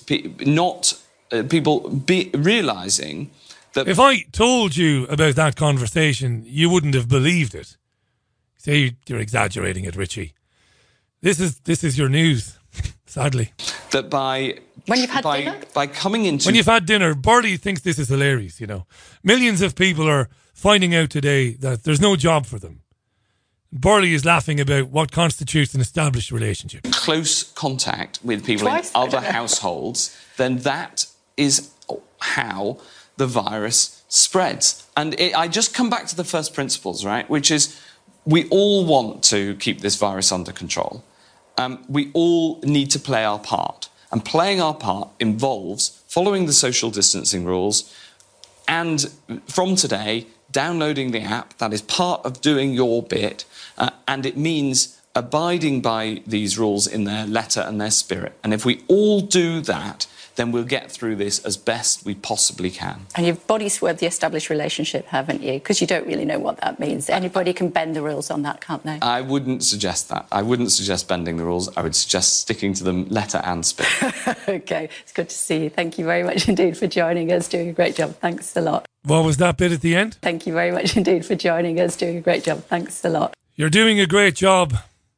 people realising that... If I told you about that conversation, you wouldn't have believed it. Say you're exaggerating it, Richie. This is your news, sadly. That when you've had dinner? By coming into... When you've had dinner, Birdie thinks this is hilarious, Millions of people are finding out today that there's no job for them. Burley is laughing about what constitutes an established relationship. Close contact with people in other households, then that is how the virus spreads. And I just come back to the first principles, right? Which is we all want to keep this virus under control. We all need to play our part. And playing our part involves following the social distancing rules and, from today, downloading the app. That is part of doing your bit. And it means abiding by these rules in their letter and their spirit. And if we all do that, then we'll get through this as best we possibly can. And you've body swerved the established relationship, haven't you? Because you don't really know what that means. Anybody can bend the rules on that, can't they? I wouldn't suggest that. I wouldn't suggest bending the rules. I would suggest sticking to them letter and spirit. OK, it's good to see you. Thank you very much indeed for joining us. Doing a great job. Thanks a lot. What was that bit at the end? Thank you very much indeed for joining us. Doing a great job. Thanks a lot. You're doing a great job.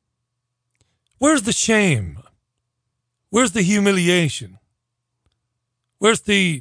Where's the shame? Where's the humiliation? Where's the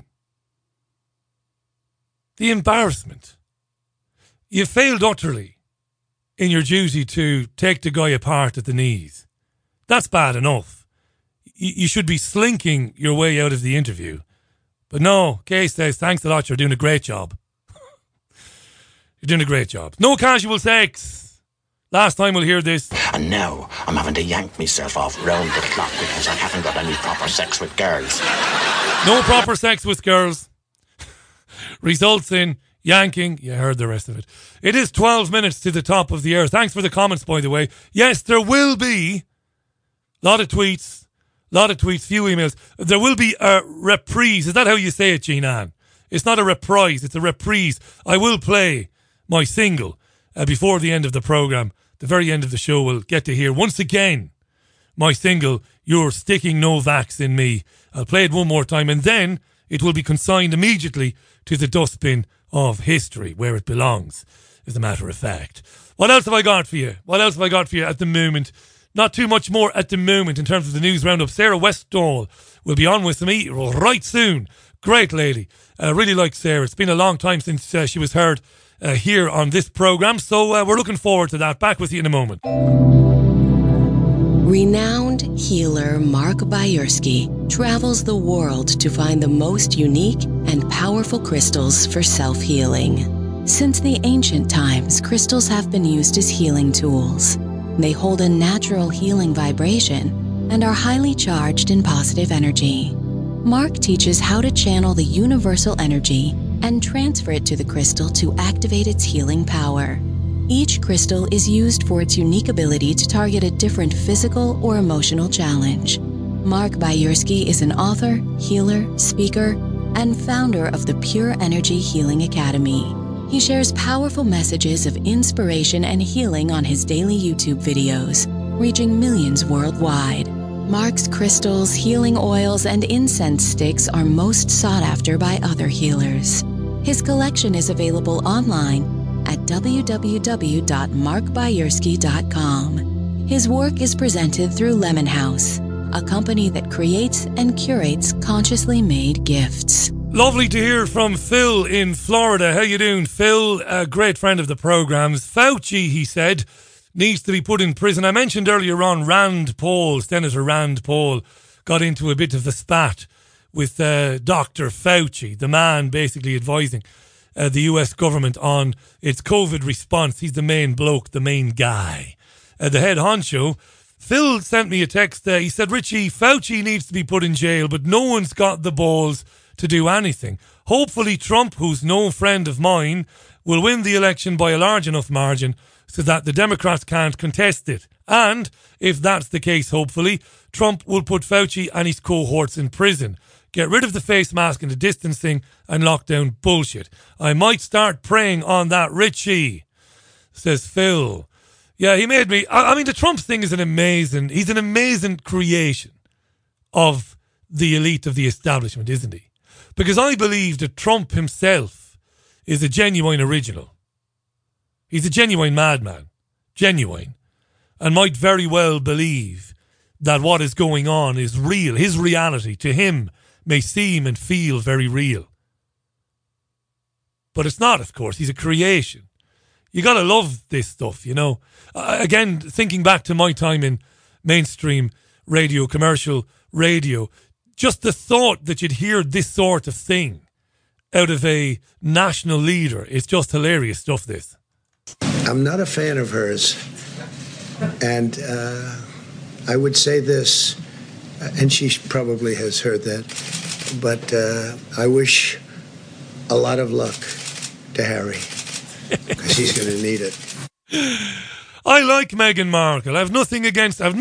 embarrassment? You failed utterly in your duty to take the guy apart at the knees. That's bad enough. You should be slinking your way out of the interview. But no, Kay says, thanks a lot, you're doing a great job. You're doing a great job. No casual sex. Last time we'll hear this. And now I'm having to yank myself off round the clock because I haven't got any proper sex with girls. No proper sex with girls results in yanking. You heard the rest of it. It is 12 minutes to the top of the hour. Thanks for the comments, by the way. Yes, there will be a lot of tweets, few emails. There will be a reprise. Is that how you say it, Jean Ann? It's not a reprise, it's a reprise. I will play my single before the end of the programme. The very end of the show, we'll get to hear once again my single, You're Sticking No Vax in Me. I'll play it one more time and then it will be consigned immediately to the dustbin of history, where it belongs, as a matter of fact. What else have I got for you? At the moment? Not too much more at the moment in terms of the news roundup. Sarah Westall will be on with me right soon. Great lady. Really like Sarah. It's been a long time since she was heard here on this programme, so we're looking forward to that. Back with you in a moment. Renowned healer Mark Bayersky travels the world to find the most unique and powerful crystals for self-healing. Since the ancient times, crystals have been used as healing tools. They hold a natural healing vibration and are highly charged in positive energy. Mark teaches how to channel the universal energy and transfer it to the crystal to activate its healing power. Each crystal is used for its unique ability to target a different physical or emotional challenge. Mark Bayersky is an author, healer, speaker, and founder of the Pure Energy Healing Academy. He shares powerful messages of inspiration and healing on his daily YouTube videos, reaching millions worldwide. Mark's crystals, healing oils, and incense sticks are most sought after by other healers. His collection is available online at www.markbayersky.com. His work is presented through Lemon House, a company that creates and curates consciously made gifts. Lovely to hear from Phil in Florida. How you doing, Phil? A great friend of the program's. Fauci, he said, needs to be put in prison. I mentioned earlier on Rand Paul, Senator Rand Paul, got into a bit of a spat with Dr. Fauci, the man basically advising the US government on its COVID response. He's the main bloke, the main guy, the head honcho. Phil sent me a text. He said, Richie, Fauci needs to be put in jail, but no one's got the balls to do anything. Hopefully Trump, who's no friend of mine, will win the election by a large enough margin so that the Democrats can't contest it. And if that's the case, hopefully, Trump will put Fauci and his cohorts in prison. Get rid of the face mask and the distancing and lockdown bullshit. I might start preying on that, Richie, says Phil. Yeah, he made me... I mean, the Trump thing is he's an amazing creation of the elite of the establishment, isn't he? Because I believe that Trump himself is a genuine original. He's a genuine madman. Genuine. And might very well believe that what is going on is real. His reality to him may seem and feel very real. But it's not, of course. He's a creation. You got to love this stuff, you know. Again, thinking back to my time in mainstream radio, commercial radio, just the thought that you'd hear this sort of thing out of a national leader is just hilarious stuff, this. I'm not a fan of hers. And I would say this, and she probably has heard that, but I wish a lot of luck to Harry, because he's going to need it. I like Meghan Markle. I've nothing against her.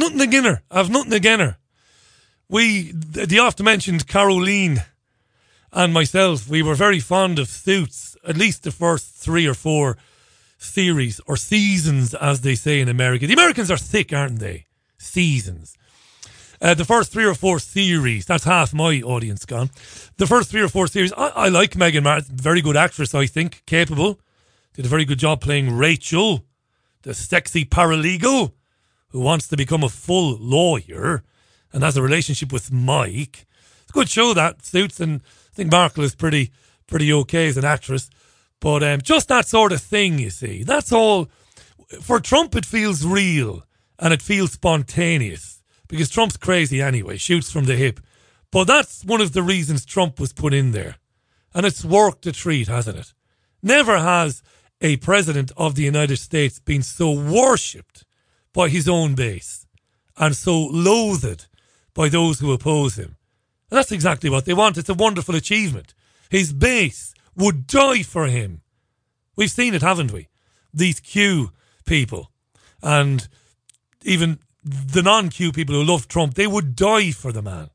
The oft-mentioned Caroline and myself, we were very fond of Suits, at least the first 3 or 4 series, or seasons, as they say in America. The Americans are thick, aren't they? Seasons. The first 3 or 4 series, that's half my audience gone. The first 3 or 4 series, I like Meghan Markle. Very good actress, I think. Capable. Did a very good job playing Rachel, the sexy paralegal who wants to become a full lawyer and has a relationship with Mike. It's a good show, that, Suits, and I think Markle is pretty okay as an actress. But just that sort of thing, you see. That's all. For Trump, it feels real and it feels spontaneous because Trump's crazy anyway, shoots from the hip. But that's one of the reasons Trump was put in there. And it's worked a treat, hasn't it? Never has a president of the United States been so worshipped by his own base and so loathed by those who oppose him. And that's exactly what they want. It's a wonderful achievement. His base would die for him. We've seen it, haven't we? These Q people and even the non-Q people who love Trump, they would die for the man.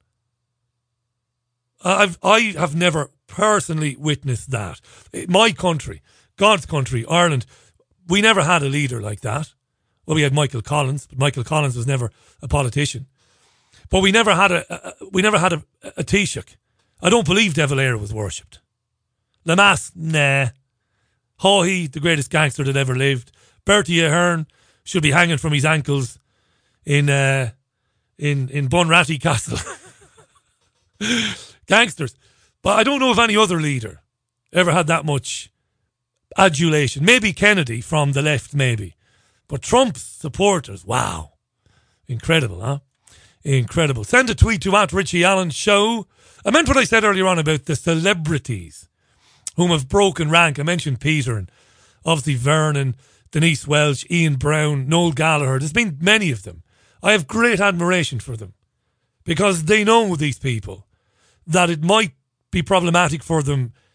I have never personally witnessed that. My country, God's country, Ireland, we never had a leader like that. Well, we had Michael Collins, but Michael Collins was never a politician. But we never had a Taoiseach. I don't believe De Valera was worshipped. Lamass, nah. Haughey, the greatest gangster that ever lived. Bertie Ahern should be hanging from his ankles in Bunratty Castle. Gangsters. But I don't know if any other leader ever had that much adulation. Maybe Kennedy from the left, maybe. But Trump's supporters, wow. Incredible, huh? Incredible. Send a tweet to @RichieAllenShow. I meant what I said earlier on about the celebrities whom have broken rank. I mentioned Peter and obviously Vernon, Denise Welch, Ian Brown, Noel Gallagher. There's been many of them. I have great admiration for them because they know, these people, that it might be problematic for them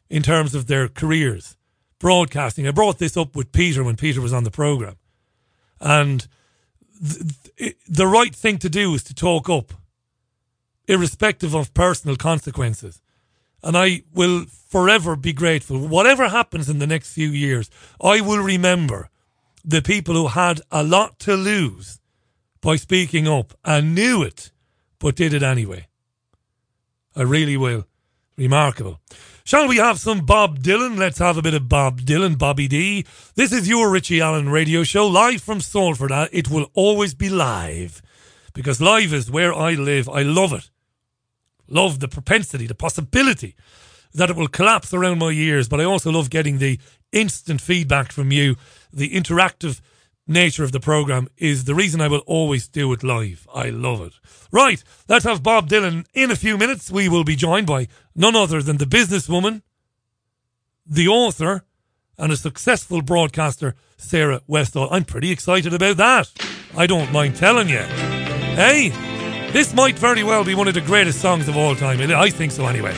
in terms of their careers. Broadcasting. I brought this up with Peter when Peter was on the programme. And the right thing to do is to talk up, irrespective of personal consequences. And I will forever be grateful. Whatever happens in the next few years, I will remember the people who had a lot to lose by speaking up and knew it, but did it anyway. I really will. Remarkable. Shall we have some Bob Dylan? Let's have a bit of Bob Dylan, Bobby D. This is your Richie Allen radio show, live from Salford. It will always be live, because live is where I live. I love it. Love the propensity, the possibility that it will collapse around my ears, but I also love getting the instant feedback from you. The interactive nature of the programme is the reason I will always do it live. I love it. Right, let's have Bob Dylan. In a few minutes, we will be joined by none other than the businesswoman, the author, and a successful broadcaster, Sarah Westall. I'm pretty excited about that. I don't mind telling you. Hey, this might very well be one of the greatest songs of all time. I think so anyway.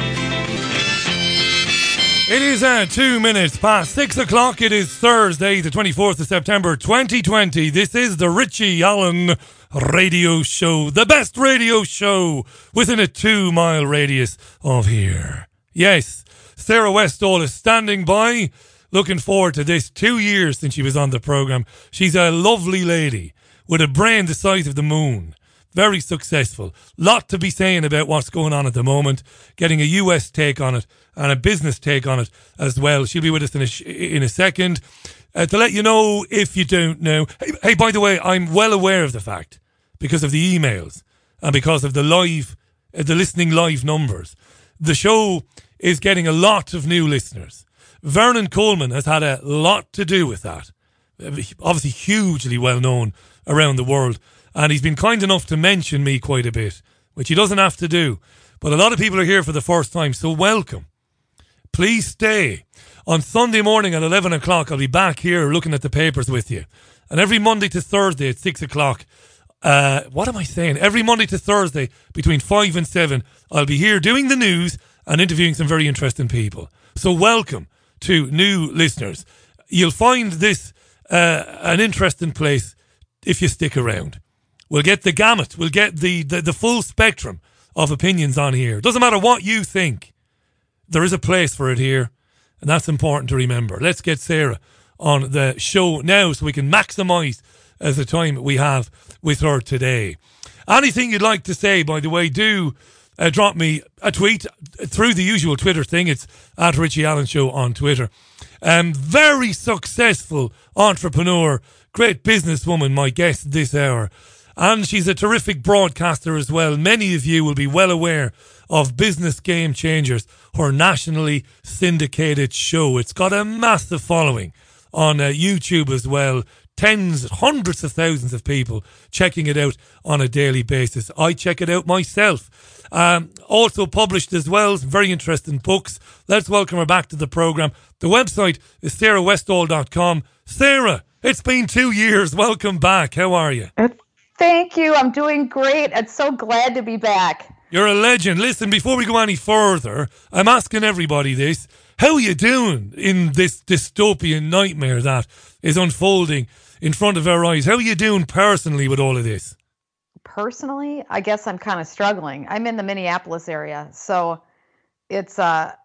It is 2 minutes past 6 o'clock. It is Thursday, the 24th of September, 2020. This is the Richie Allen radio show, the best radio show within a 2-mile radius of here. Yes, Sarah Westall is standing by. Looking forward to this. 2 years since she was on the programme. She's a lovely lady with a brain the size of the moon. Very successful. Lot to be saying about what's going on at the moment. Getting a US take on it and a business take on it as well. She'll be with us in a second. To let you know, if you don't know. Hey, by the way, I'm well aware of the fact, because of the emails and because of the listening live numbers. The show is getting a lot of new listeners. Vernon Coleman has had a lot to do with that. Obviously hugely well known around the world. And he's been kind enough to mention me quite a bit, which he doesn't have to do. But a lot of people are here for the first time, so welcome. Please stay. On Sunday morning at 11 o'clock, I'll be back here looking at the papers with you. And every Monday to Thursday at 6 o'clock, what am I saying? Every Monday to Thursday between 5 and 7, I'll be here doing the news and interviewing some very interesting people. So welcome to new listeners. You'll find this an interesting place if you stick around. We'll get the gamut. We'll get the full spectrum of opinions on here. Doesn't matter what you think. There is a place for it here, and that's important to remember. Let's get Sarah on the show now so we can maximise the time we have with her today. Anything you'd like to say, by the way, do drop me a tweet through the usual Twitter thing. It's at Richie Allen Show on Twitter. Very successful entrepreneur, great businesswoman, my guest this hour. And she's a terrific broadcaster as well. Many of you will be well aware of Business Game Changers, her nationally syndicated show. It's got a massive following on YouTube as well. Tens, hundreds of thousands of people checking it out on a daily basis. I check it out myself. Also published as well, some very interesting books. Let's welcome her back to the programme. The website is sarahwestall.com. Sarah, it's been 2 years. Welcome back. How are you? Thank you. I'm doing great. I'm so glad to be back. You're a legend. Listen, before we go any further, I'm asking everybody this. How are you doing in this dystopian nightmare that is unfolding in front of our eyes? How are you doing personally with all of this? Personally, I guess I'm kind of struggling. I'm in the Minneapolis area, so it's the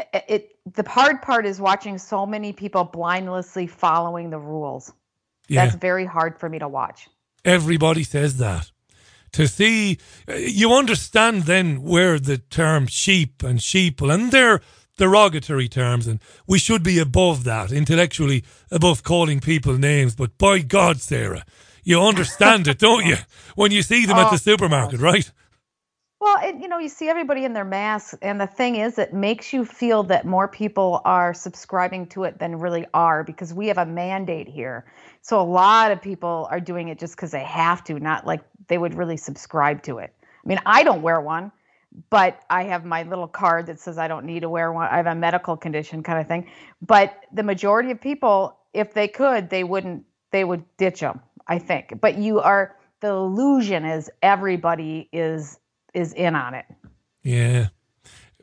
hard part is watching so many people blindlessly following the rules. Yeah. That's very hard for me to watch. Everybody says that. To see, you understand then where the term sheep and sheeple, and they're derogatory terms, and we should be above that, intellectually above calling people names. But by God, Sarah, you understand it, don't you? When you see them at the supermarket, right? Well, you see everybody in their masks, and the thing is, it makes you feel that more people are subscribing to it than really are, because we have a mandate here. So a lot of people are doing it just because they have to, not like they would really subscribe to it. I mean, I don't wear one, but I have my little card that says I don't need to wear one. I have a medical condition kind of thing. But the majority of people, if they could, they would ditch them, I think. But the illusion is everybody is in on it. Yeah.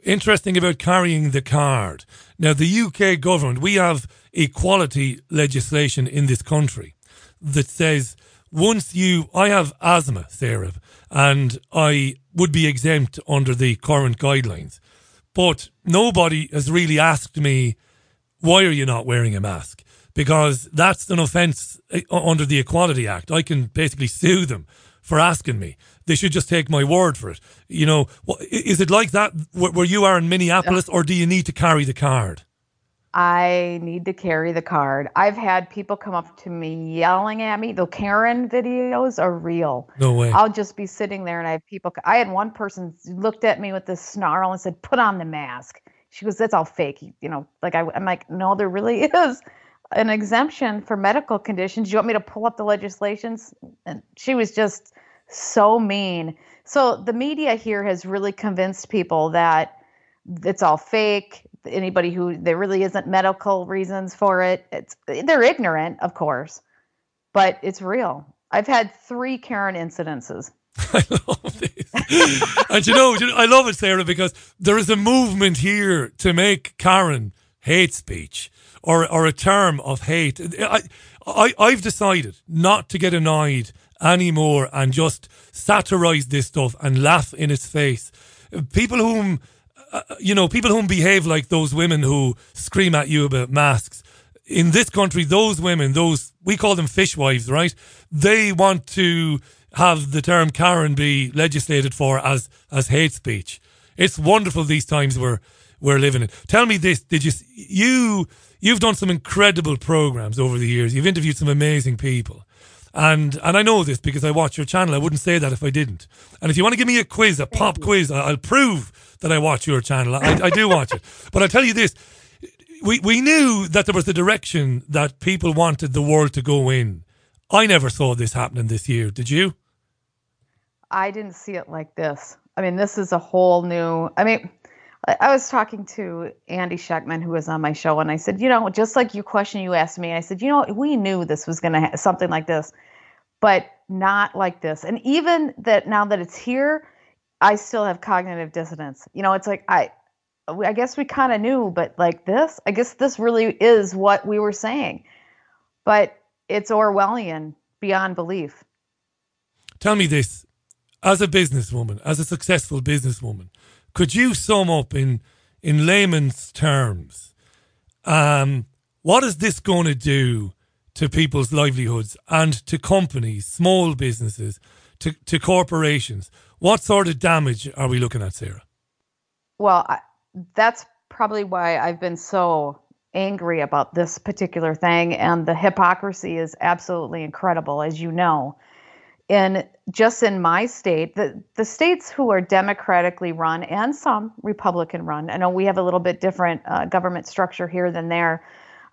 interesting about carrying the card. Now, the UK government, we have equality legislation in this country that says I have asthma, Sarah, and I would be exempt under the current guidelines. But nobody has really asked me, why are you not wearing a mask? Because that's an offence under the Equality Act. I can basically sue them for asking me. They should just take my word for it. You know, is it like that where you are in Minneapolis, or do you need to carry the card? I need to carry the card. I've had people come up to me yelling at me. The Karen videos are real. No way. I'll just be sitting there and I had one person looked at me with this snarl and said, "Put on the mask." She goes, "That's all fake." You know, like I'm like, no, there really is an exemption for medical conditions. You want me to pull up the legislations? And she was just so mean. So the media here has really convinced people that it's all fake. Anybody who there really isn't medical reasons for it. They're ignorant, of course, but it's real. I've had 3 Karen incidences. I love this. And you know, I love it, Sarah, because there is a movement here to make Karen hate speech or a term of hate. I've decided not to get annoyed anymore and just satirize this stuff and laugh in its face. People whom behave like those women who scream at you about masks. In this country, those women, we call them fishwives, right? They want to have the term Karen be legislated for as hate speech. It's wonderful these times we're living in. Tell me this, you've done some incredible programs over the years. You've interviewed some amazing people. And I know this because I watch your channel. I wouldn't say that if I didn't. And if you want to give me a quiz, a pop quiz, I'll prove that I watch your channel. I do watch it. But I'll tell you this. We knew that there was the direction that people wanted the world to go in. I never saw this happening this year. Did you? I didn't see it like this. I mean, this is a whole new... I was talking to Andy Scheckman, who was on my show, and I said, just like your question you asked me, I said, we knew this was going to something like this, but not like this. And even that now that it's here, I still have cognitive dissonance. It's like, I guess we kind of knew, but like this, I guess this really is what we were saying. But it's Orwellian beyond belief. Tell me this, as a businesswoman, as a successful businesswoman, could you sum up in layman's terms, what is this going to do to people's livelihoods and to companies, small businesses, to corporations? What sort of damage are we looking at, Sarah? Well, that's probably why I've been so angry about this particular thing, and the hypocrisy is absolutely incredible, as you know. In my state, the states who are democratically run and some Republican run, I know we have a little bit different government structure here than there.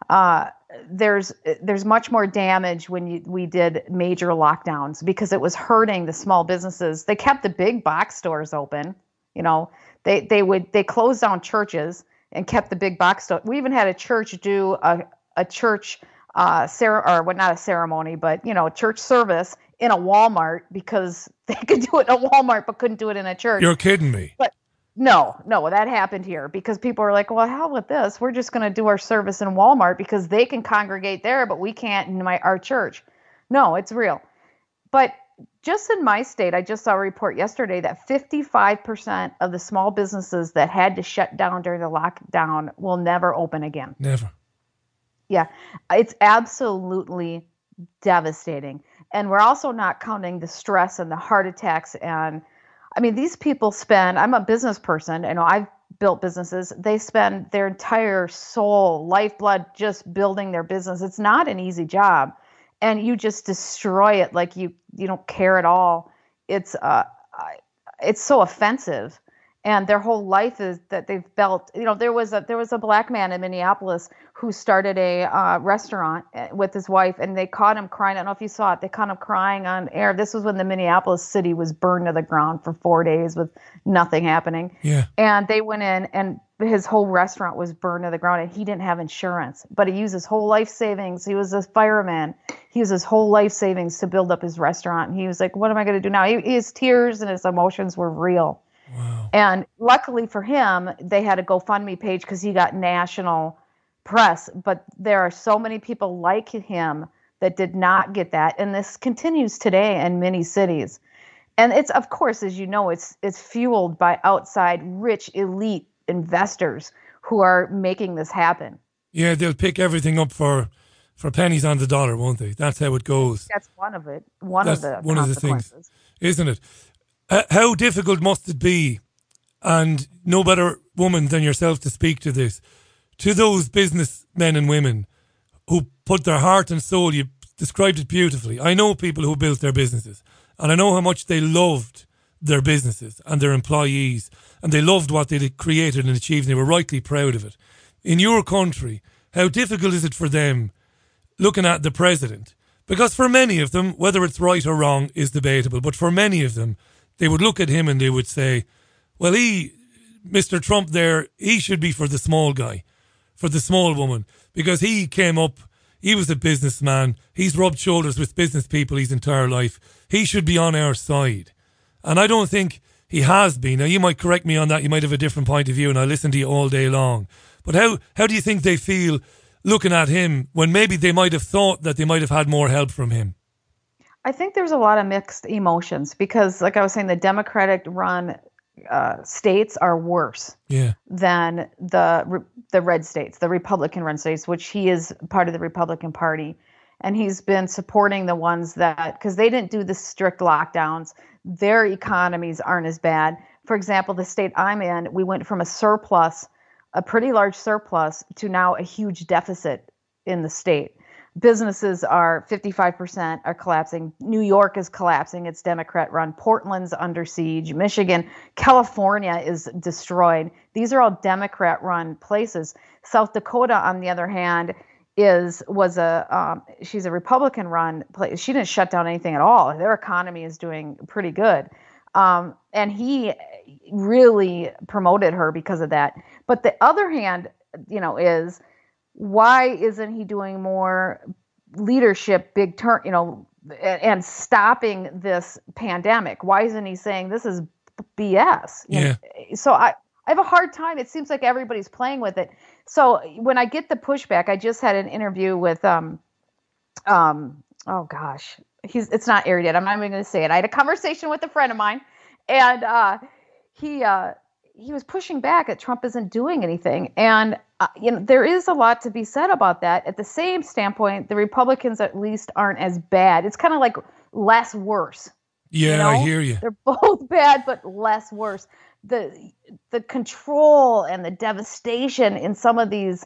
There's much more damage when we did major lockdowns because it was hurting the small businesses. They kept the big box stores open. They closed down churches and kept the big box store. We even had a church do a church not a ceremony, but church service in a Walmart because they could do it in a Walmart but couldn't do it in a church. You're kidding me. But no, that happened here because people are like, well, hell with this. We're just going to do our service in Walmart because they can congregate there, but we can't in our church. No, it's real. But just in my state, I just saw a report yesterday that 55% of the small businesses that had to shut down during the lockdown will never open again. Never. Yeah, it's absolutely devastating. And we're also not counting the stress and the heart attacks. And these people I'm a business person. I've built businesses. They spend their entire soul, lifeblood, just building their business. It's not an easy job. And you just destroy it like you don't care at all. It's so offensive. And their whole life is that they've built. There was a black man in Minneapolis who started a restaurant with his wife, and they caught him crying. I don't know if you saw it. They caught him crying on air. This was when the Minneapolis city was burned to the ground for 4 days with nothing happening. Yeah. And they went in, and his whole restaurant was burned to the ground, and he didn't have insurance. But he used his whole life savings. He was a fireman. He used his whole life savings to build up his restaurant. And he was like, "What am I going to do now?" His tears and his emotions were real. Wow. And luckily for him, they had a GoFundMe page because he got national press. But there are so many people like him that did not get that. And this continues today in many cities. And it's, of course, as you know, it's fueled by outside rich elite investors who are making this happen. Yeah, they'll pick everything up for pennies on the dollar, won't they? That's how it goes. That's one of it. One of the things, isn't it? How difficult must it be, and no better woman than yourself to speak to this, to those businessmen and women who put their heart and soul, you described it beautifully. I know people who built their businesses, and I know how much they loved their businesses and their employees, and they loved what they created and achieved, and they were rightly proud of it. In your country, how difficult is it for them looking at the president? Because for many of them, whether it's right or wrong is debatable, but for many of them, they would look at him and they would say, well, Mr. Trump there, he should be for the small guy, for the small woman, because he came up, he was a businessman, he's rubbed shoulders with business people his entire life, he should be on our side. And I don't think he has been. Now, you might correct me on that, you might have a different point of view, and I listen to you all day long. But how do you think they feel looking at him when maybe they might have thought that they might have had more help from him? I think there's a lot of mixed emotions because, like I was saying, the Democratic-run states are worse than the red states, the Republican-run states, which he is part of the Republican Party. And he's been supporting the ones that, because they didn't do the strict lockdowns, their economies aren't as bad. For example, the state I'm in, we went from a surplus, a pretty large surplus, to now a huge deficit in the state. Businesses are 55% are collapsing. New York is collapsing. It's Democrat run. Portland's under siege. Michigan, California is destroyed. These are all Democrat run places. South Dakota, on the other hand, she's a Republican run place. She didn't shut down anything at all. Their economy is doing pretty good. And he really promoted her because of that. But the other hand, is why isn't he doing more leadership, big turn, and stopping this pandemic? Why isn't he saying this is BS? So I have a hard time. It seems like everybody's playing with it. So when I get the pushback, I just had an interview with, it's not aired yet. I'm not even going to say it. I had a conversation with a friend of mine, and he was pushing back that Trump isn't doing anything. And, there is a lot to be said about that. At the same standpoint, the Republicans at least aren't as bad. It's kind of like less worse. Yeah, I hear you. They're both bad, but less worse. The control and the devastation in some of these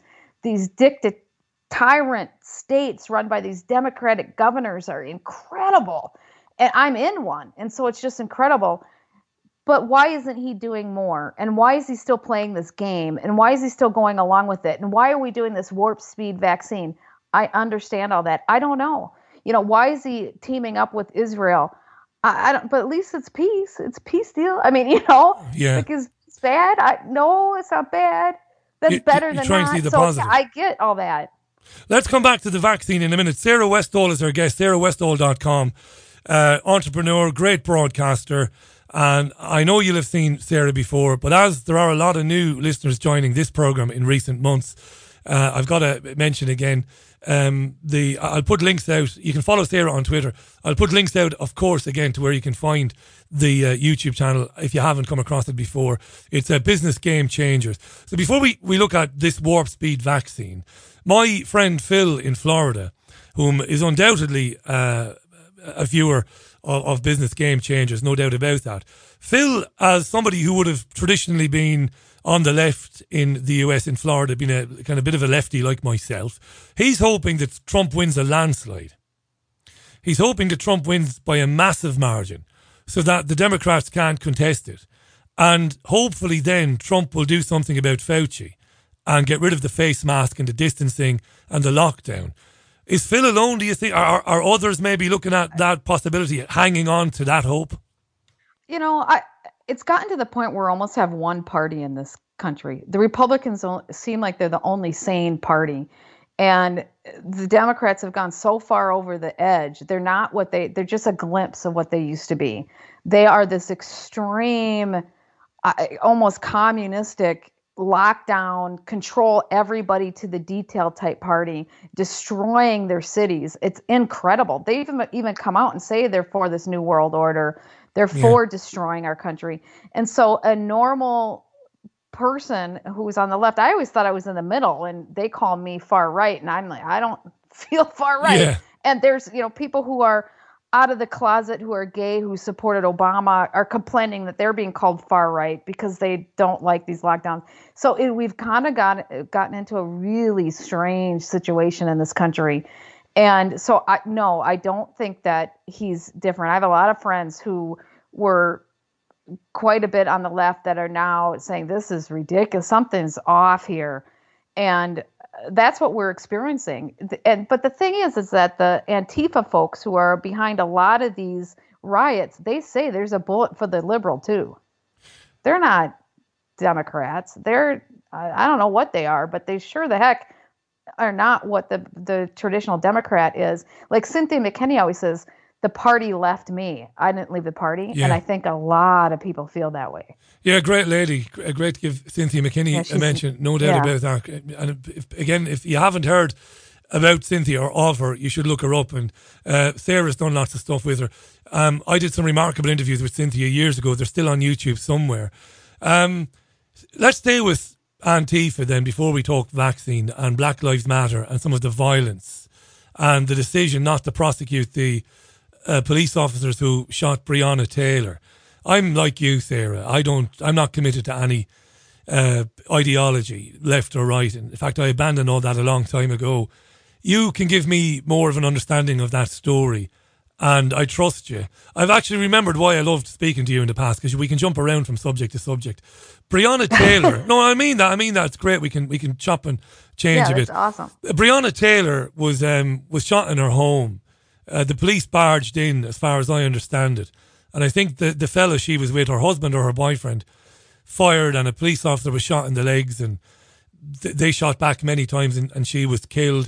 tyrant states run by these Democratic governors are incredible. And I'm in one. And so it's just incredible. But why isn't he doing more? And why is he still playing this game? And why is he still going along with it? And why are we doing this warp speed vaccine? I understand all that. I don't know. Why is he teaming up with Israel? I don't. But at least it's peace. It's a peace deal. I mean, because it's bad. No, it's not bad. That's better than trying not. To see the so positive. I get all that. Let's come back to the vaccine in a minute. Sarah Westall is our guest. SarahWestall.com. Entrepreneur, great broadcaster. And I know you'll have seen Sarah before, but as there are a lot of new listeners joining this program in recent months, I've got to mention again, I'll put links out. You can follow Sarah on Twitter. I'll put links out, of course, again, to where you can find the YouTube channel if you haven't come across it before. It's Business Game Changers. So before we look at this warp speed vaccine, my friend Phil in Florida, whom is undoubtedly a viewer of Business Game Changers, no doubt about that. Phil, as somebody who would have traditionally been on the left in the US, in Florida, being a kind of bit of a lefty like myself, he's hoping that Trump wins a landslide. He's hoping that Trump wins by a massive margin so that the Democrats can't contest it. And hopefully then Trump will do something about Fauci and get rid of the face mask and the distancing and the lockdown. Is Phil alone, do you think? Are others maybe looking at that possibility, hanging on to that hope? It's gotten to the point where we almost have one party in this country. The Republicans seem like they're the only sane party. And the Democrats have gone so far over the edge. They're just a glimpse of what they used to be. They are this extreme almost communistic lockdown, control everybody to the detail type party, destroying their cities. It's incredible. They even come out and say they're for this new world order. They're for destroying our country. And so a normal person who's on the left, I always thought I was in the middle, and they call me far right, and I'm like, I don't feel far right. Yeah. And there's, people who are out of the closet, who are gay, who supported Obama, are complaining that they're being called far right because they don't like these lockdowns. So we've kind of gotten into a really strange situation in this country. And so I don't think that he's different. I have a lot of friends who were quite a bit on the left that are now saying this is ridiculous, something's off here. And that's what we're experiencing. But the thing is that the Antifa folks who are behind a lot of these riots, they say there's a bullet for the liberal too. They're not Democrats. I don't know what they are, but they sure the heck are not what the traditional Democrat is. Like Cynthia McKinney always says, the party left me. I didn't leave the party. Yeah. And I think a lot of people feel that way. Yeah, great lady. Great to give Cynthia McKinney a mention. No doubt about that. And if you haven't heard about Cynthia or of her, you should look her up. And Sarah's done lots of stuff with her. I did some remarkable interviews with Cynthia years ago. They're still on YouTube somewhere. Let's stay with Antifa then before we talk vaccine and Black Lives Matter and some of the violence and the decision not to prosecute the police officers who shot Breonna Taylor. I'm like you, Sarah. I'm not committed to any ideology, left or right. In fact, I abandoned all that a long time ago. You can give me more of an understanding of that story, and I trust you. I've actually remembered why I loved speaking to you in the past, because we can jump around from subject to subject. Breonna Taylor. No, I mean that. It's great. We can chop and change a bit. Yeah, that's awesome. Breonna Taylor was shot in her home. The police barged in, as far as I understand it. And I think the fella she was with, her husband or her boyfriend, fired, and a police officer was shot in the legs, and they shot back many times, and she was killed.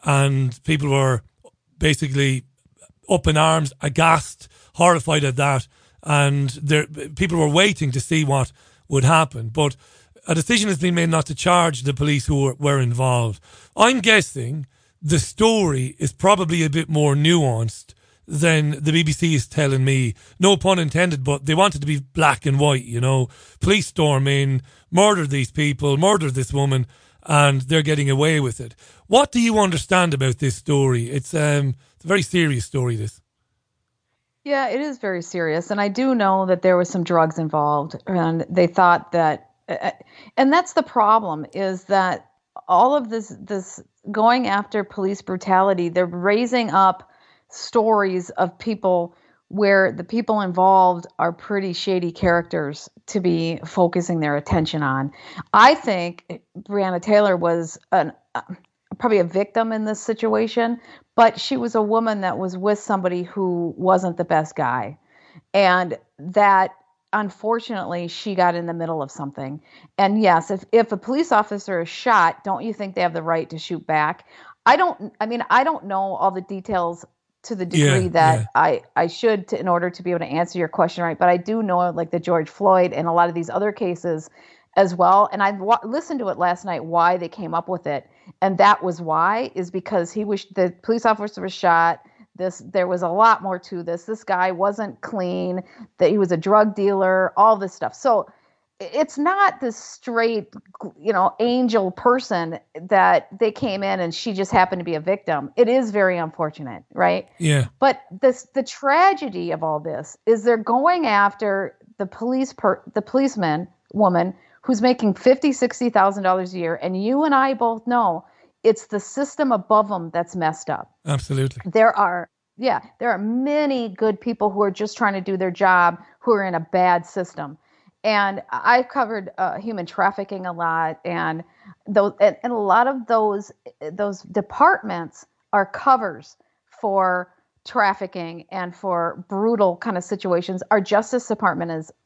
And people were basically up in arms, aghast, horrified at that. And people were waiting to see what would happen. But a decision has been made not to charge the police who were involved. I'm guessing the story is probably a bit more nuanced than the BBC is telling me. No pun intended, but they wanted to be black and white, Police storm in, murder these people, murder this woman, and they're getting away with it. What do you understand about this story? It's a very serious story, this. Yeah, it is very serious. And I do know that there was some drugs involved, and they thought that, and that's the problem, is that all of this going after police brutality, they're raising up stories of people where the people involved are pretty shady characters to be focusing their attention on. I think Breonna Taylor was probably a victim in this situation, but she was a woman that was with somebody who wasn't the best guy. And that, unfortunately, she got in the middle of something. And yes, if a police officer is shot, don't you think they have the right to shoot back? I don't know all the details to the degree that I should in order to be able to answer your question right. But I do know, like the George Floyd and a lot of these other cases as well. And I listened to it last night, why they came up with it. And that was why, is because the police officer was shot. There was a lot more to this. This guy wasn't clean, that he was a drug dealer, all this stuff. So it's not this straight, angel person that they came in and she just happened to be a victim. It is very unfortunate, right? Yeah. But the tragedy of all this is they're going after the policeman woman who's making $50,000, $60,000 a year, and you and I both know it's the system above them that's messed up. Absolutely. There are many good people who are just trying to do their job who are in a bad system. And I've covered human trafficking a lot, and a lot of those departments are covers for trafficking and for brutal kind of situations. Our Justice Department is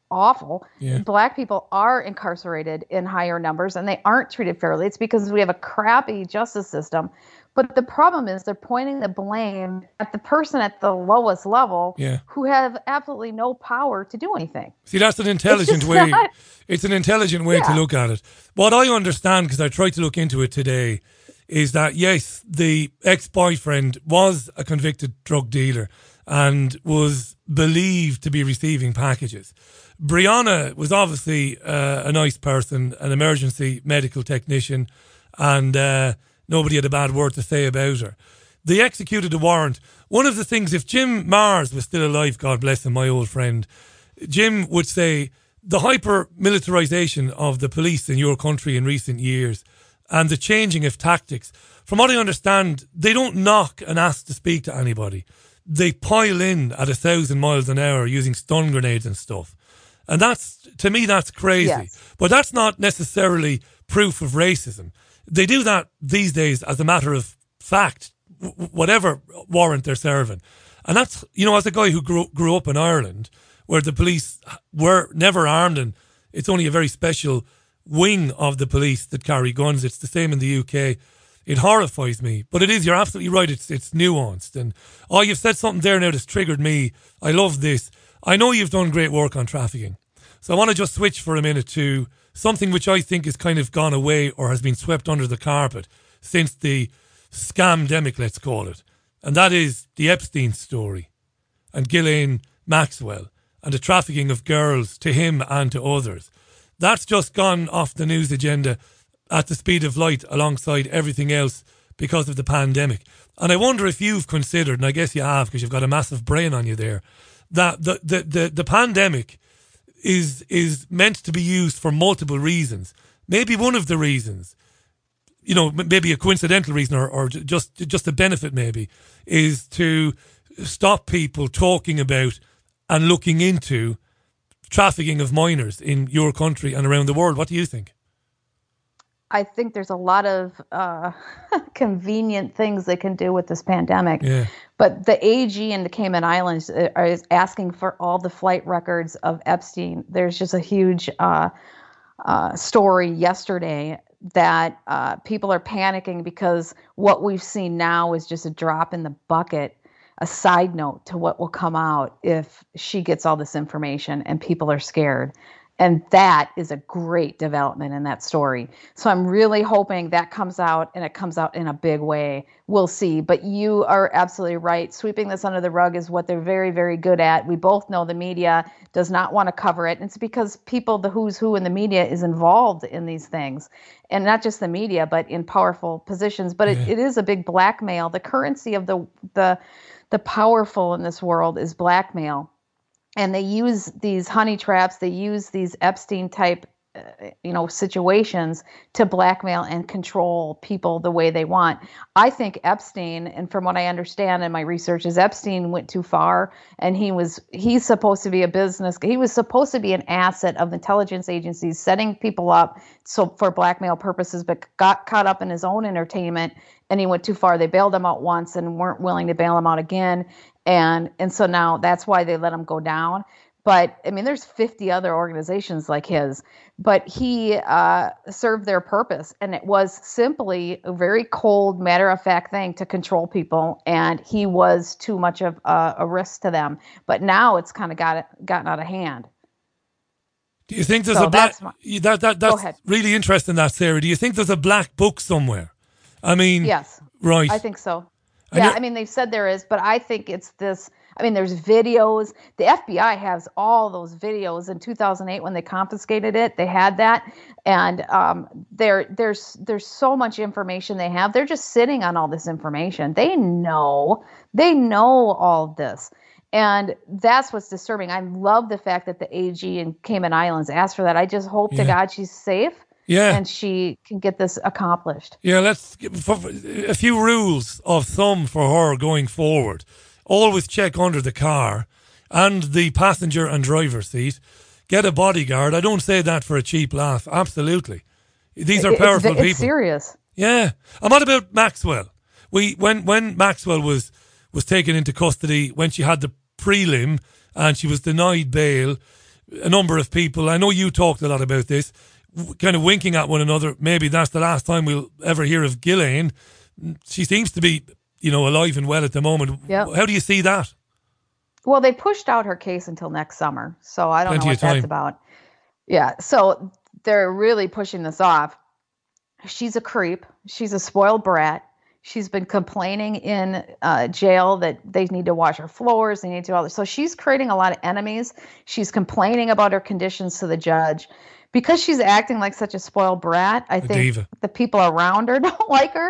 awful. Yeah. Black people are incarcerated in higher numbers and they aren't treated fairly. It's because we have a crappy justice system. But the problem is they're pointing the blame at the person at the lowest level who have absolutely no power to do anything. See, that's an intelligent way. It's an intelligent way to look at it. What I understand, because I tried to look into it today, is that, yes, the ex-boyfriend was a convicted drug dealer and was believed to be receiving packages. Brianna was obviously a nice person, an emergency medical technician, and nobody had a bad word to say about her. They executed a warrant. One of the things, if Jim Mars was still alive, God bless him, my old friend, Jim would say the hyper-militarisation of the police in your country in recent years and the changing of tactics, from what I understand, they don't knock and ask to speak to anybody. They pile in at 1,000 miles an hour using stun grenades and stuff. And that's, to me, that's crazy. Yes. But that's not necessarily proof of racism. They do that these days as a matter of fact, whatever warrant they're serving. And that's, you know, as a guy who grew up in Ireland, where the police were never armed and it's only a very special wing of the police that carry guns. It's the same in the UK. It horrifies me. But it is, you're absolutely right, it's nuanced. And you've said something there now that's triggered me. I love this. I know you've done great work on trafficking. So I want to just switch for a minute to something which I think has kind of gone away or has been swept under the carpet since the scamdemic, let's call it. And that is the Epstein story and Ghislaine Maxwell and the trafficking of girls to him and to others. That's just gone off the news agenda at the speed of light alongside everything else because of the pandemic. And I wonder if you've considered, and I guess you have because you've got a massive brain on you there, that the pandemic is meant to be used for multiple reasons. Maybe one of the reasons, you know, maybe a coincidental reason or just a benefit maybe, is to stop people talking about and looking into trafficking of minors in your country and around the world. What do you think? I think there's a lot of convenient things they can do with this pandemic. Yeah. But the AG in the Cayman Islands is asking for all the flight records of Epstein. There's just a huge story yesterday that people are panicking because what we've seen now is just a drop in the bucket, a side note to what will come out if she gets all this information and people are scared. And that is a great development in that story. So I'm really hoping that comes out and it comes out in a big way. We'll see. But you are absolutely right. Sweeping this under the rug is what they're very, very good at. We both know the media does not want to cover it. And it's because people, the who's who in the media is involved in these things. And not just the media, but in powerful positions. But it is a big blackmail. The currency of the powerful in this world is blackmail. And they use these honey traps, they use these Epstein type, situations to blackmail and control people the way they want. I think Epstein, and from what I understand in my research, is Epstein went too far, and he's supposed to be he was supposed to be an asset of intelligence agencies, setting people up for blackmail purposes, but got caught up in his own entertainment, and he went too far. They bailed him out once and weren't willing to bail him out again. And so now that's why they let him go down. But I mean, there's 50 other organizations like his, but he served their purpose. And it was simply a very cold, matter-of-fact thing to control people. And he was too much of a risk to them. But now it's kind of gotten out of hand. Do you think there's that's really interesting, that, Sarah. Do you think there's a black book somewhere? I mean, yes, right. I think so. Yeah, I mean, they've said there is, but I think it's this. I mean, there's videos. The FBI has all those videos in 2008 when they confiscated it. They had that, and there's so much information they have. They're just sitting on all this information. They know all of this, and that's what's disturbing. I love the fact that the AG in Cayman Islands asked for that. I just hope to God she's safe. Yeah. And she can get this accomplished. Yeah, let's give a few rules of thumb for her going forward. Always check under the car and the passenger and driver seat. Get a bodyguard. I don't say that for a cheap laugh. Absolutely. These are powerful people. It's serious. Yeah. And what about Maxwell? When Maxwell was taken into custody, when she had the prelim and she was denied bail, a number of people, I know you talked a lot about this, kind of winking at one another. Maybe that's the last time we'll ever hear of Ghislaine. She seems to be, alive and well at the moment. Yep. How do you see that? Well, they pushed out her case until next summer, so I don't know what that's about. Yeah, so they're really pushing this off. She's a creep. She's a spoiled brat. She's been complaining in jail that they need to wash her floors. They need to do all this. So she's creating a lot of enemies. She's complaining about her conditions to the judge. Because she's acting like such a spoiled brat, I think the people around her don't like her.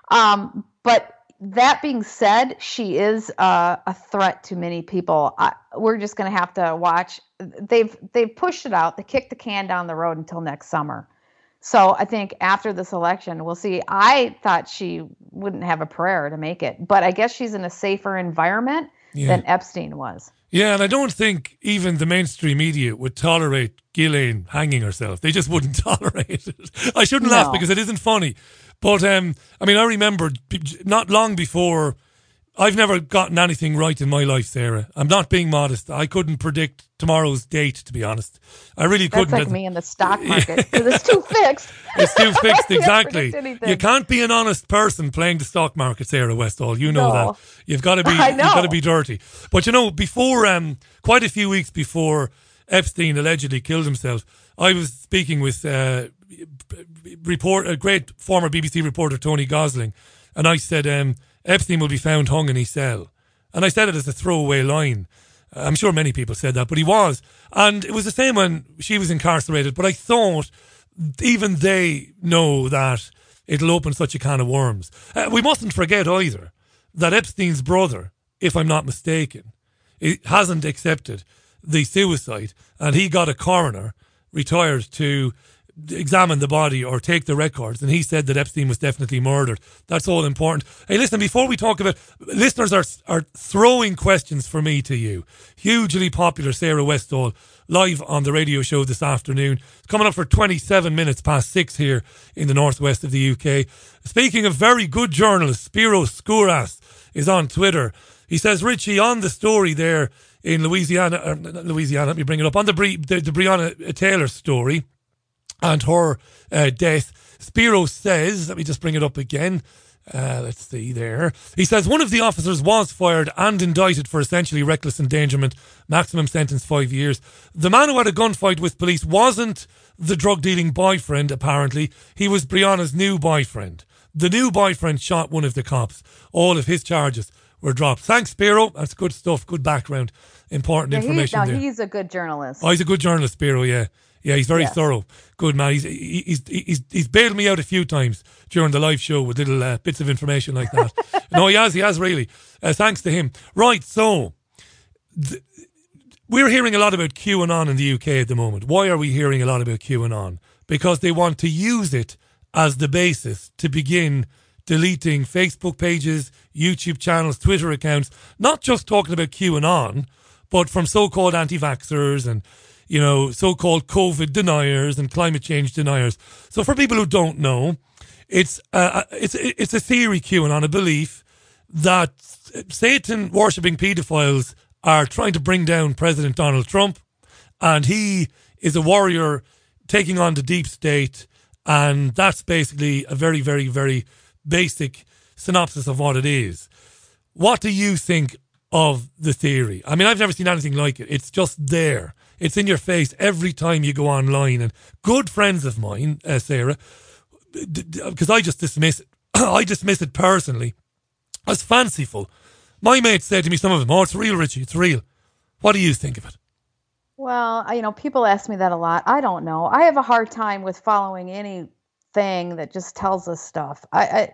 But that being said, she is a threat to many people. We're just going to have to watch. They've pushed it out. They kicked the can down the road until next summer. So I think after this election, we'll see. I thought she wouldn't have a prayer to make it, but I guess she's in a safer environment than Epstein was. Yeah, and I don't think even the mainstream media would tolerate Ghislaine hanging herself. They just wouldn't tolerate it. I shouldn't laugh because it isn't funny. But, I remember not long before, I've never gotten anything right in my life, Sarah. I'm not being modest. I couldn't predict tomorrow's date, to be honest. I really couldn't. That's like me in the stock market, because it's too fixed. It's too fixed, exactly. You can't be an honest person playing the stock market, Sarah Westall. You know that. You've got to be dirty. But before, quite a few weeks before Epstein allegedly killed himself, I was speaking with a great former BBC reporter, Tony Gosling, and I said, Epstein will be found hung in his cell. And I said it as a throwaway line. I'm sure many people said that, but he was. And it was the same when she was incarcerated, but I thought even they know that it'll open such a can of worms. We mustn't forget either that Epstein's brother, if I'm not mistaken, hasn't accepted the suicide, and he got a coroner retired to examine the body or take the records, and he said that Epstein was definitely murdered. That's all important. Hey, listen, before we talk about, listeners are throwing questions for me to you. Hugely popular Sarah Westall live on the radio show this afternoon. It's coming up for 27 minutes past 6 here in the northwest of the UK. Speaking of very good journalists, Spiro Skouras is on Twitter. He says, Richie, on the story there in Louisiana, let me bring it up, on the Breonna Taylor story and her death, Spiro says, let me just bring it up again. Let's see there. He says, one of the officers was fired and indicted for essentially reckless endangerment, maximum sentence 5 years. The man who had a gunfight with police wasn't the drug-dealing boyfriend, apparently. He was Breonna's new boyfriend. The new boyfriend shot one of the cops. All of his charges were dropped. Thanks, Spiro. That's good stuff, good background, important information there. He's a good journalist. Oh, he's a good journalist, Spiro, yeah. Yeah, he's very thorough. Good man. He's bailed me out a few times during the live show with little bits of information like that. No, he has really. Thanks to him. Right, so we're hearing a lot about QAnon in the UK at the moment. Why are we hearing a lot about QAnon? Because they want to use it as the basis to begin deleting Facebook pages, YouTube channels, Twitter accounts, not just talking about QAnon, but from so-called anti-vaxxers and so-called COVID deniers and climate change deniers. So for people who don't know, it's a theory, QAnon, a belief that Satan worshipping paedophiles are trying to bring down President Donald Trump, and he is a warrior taking on the deep state, and that's basically a very, very, very basic synopsis of what it is. What do you think of the theory? I mean, I've never seen anything like it. It's just there. It's in your face every time you go online. And good friends of mine, Sarah, because I just dismiss it. I dismiss it personally as fanciful. My mates said to me, some of them, it's real, Richie, it's real. What do you think of it? Well, people ask me that a lot. I don't know. I have a hard time with following anything that just tells us stuff. I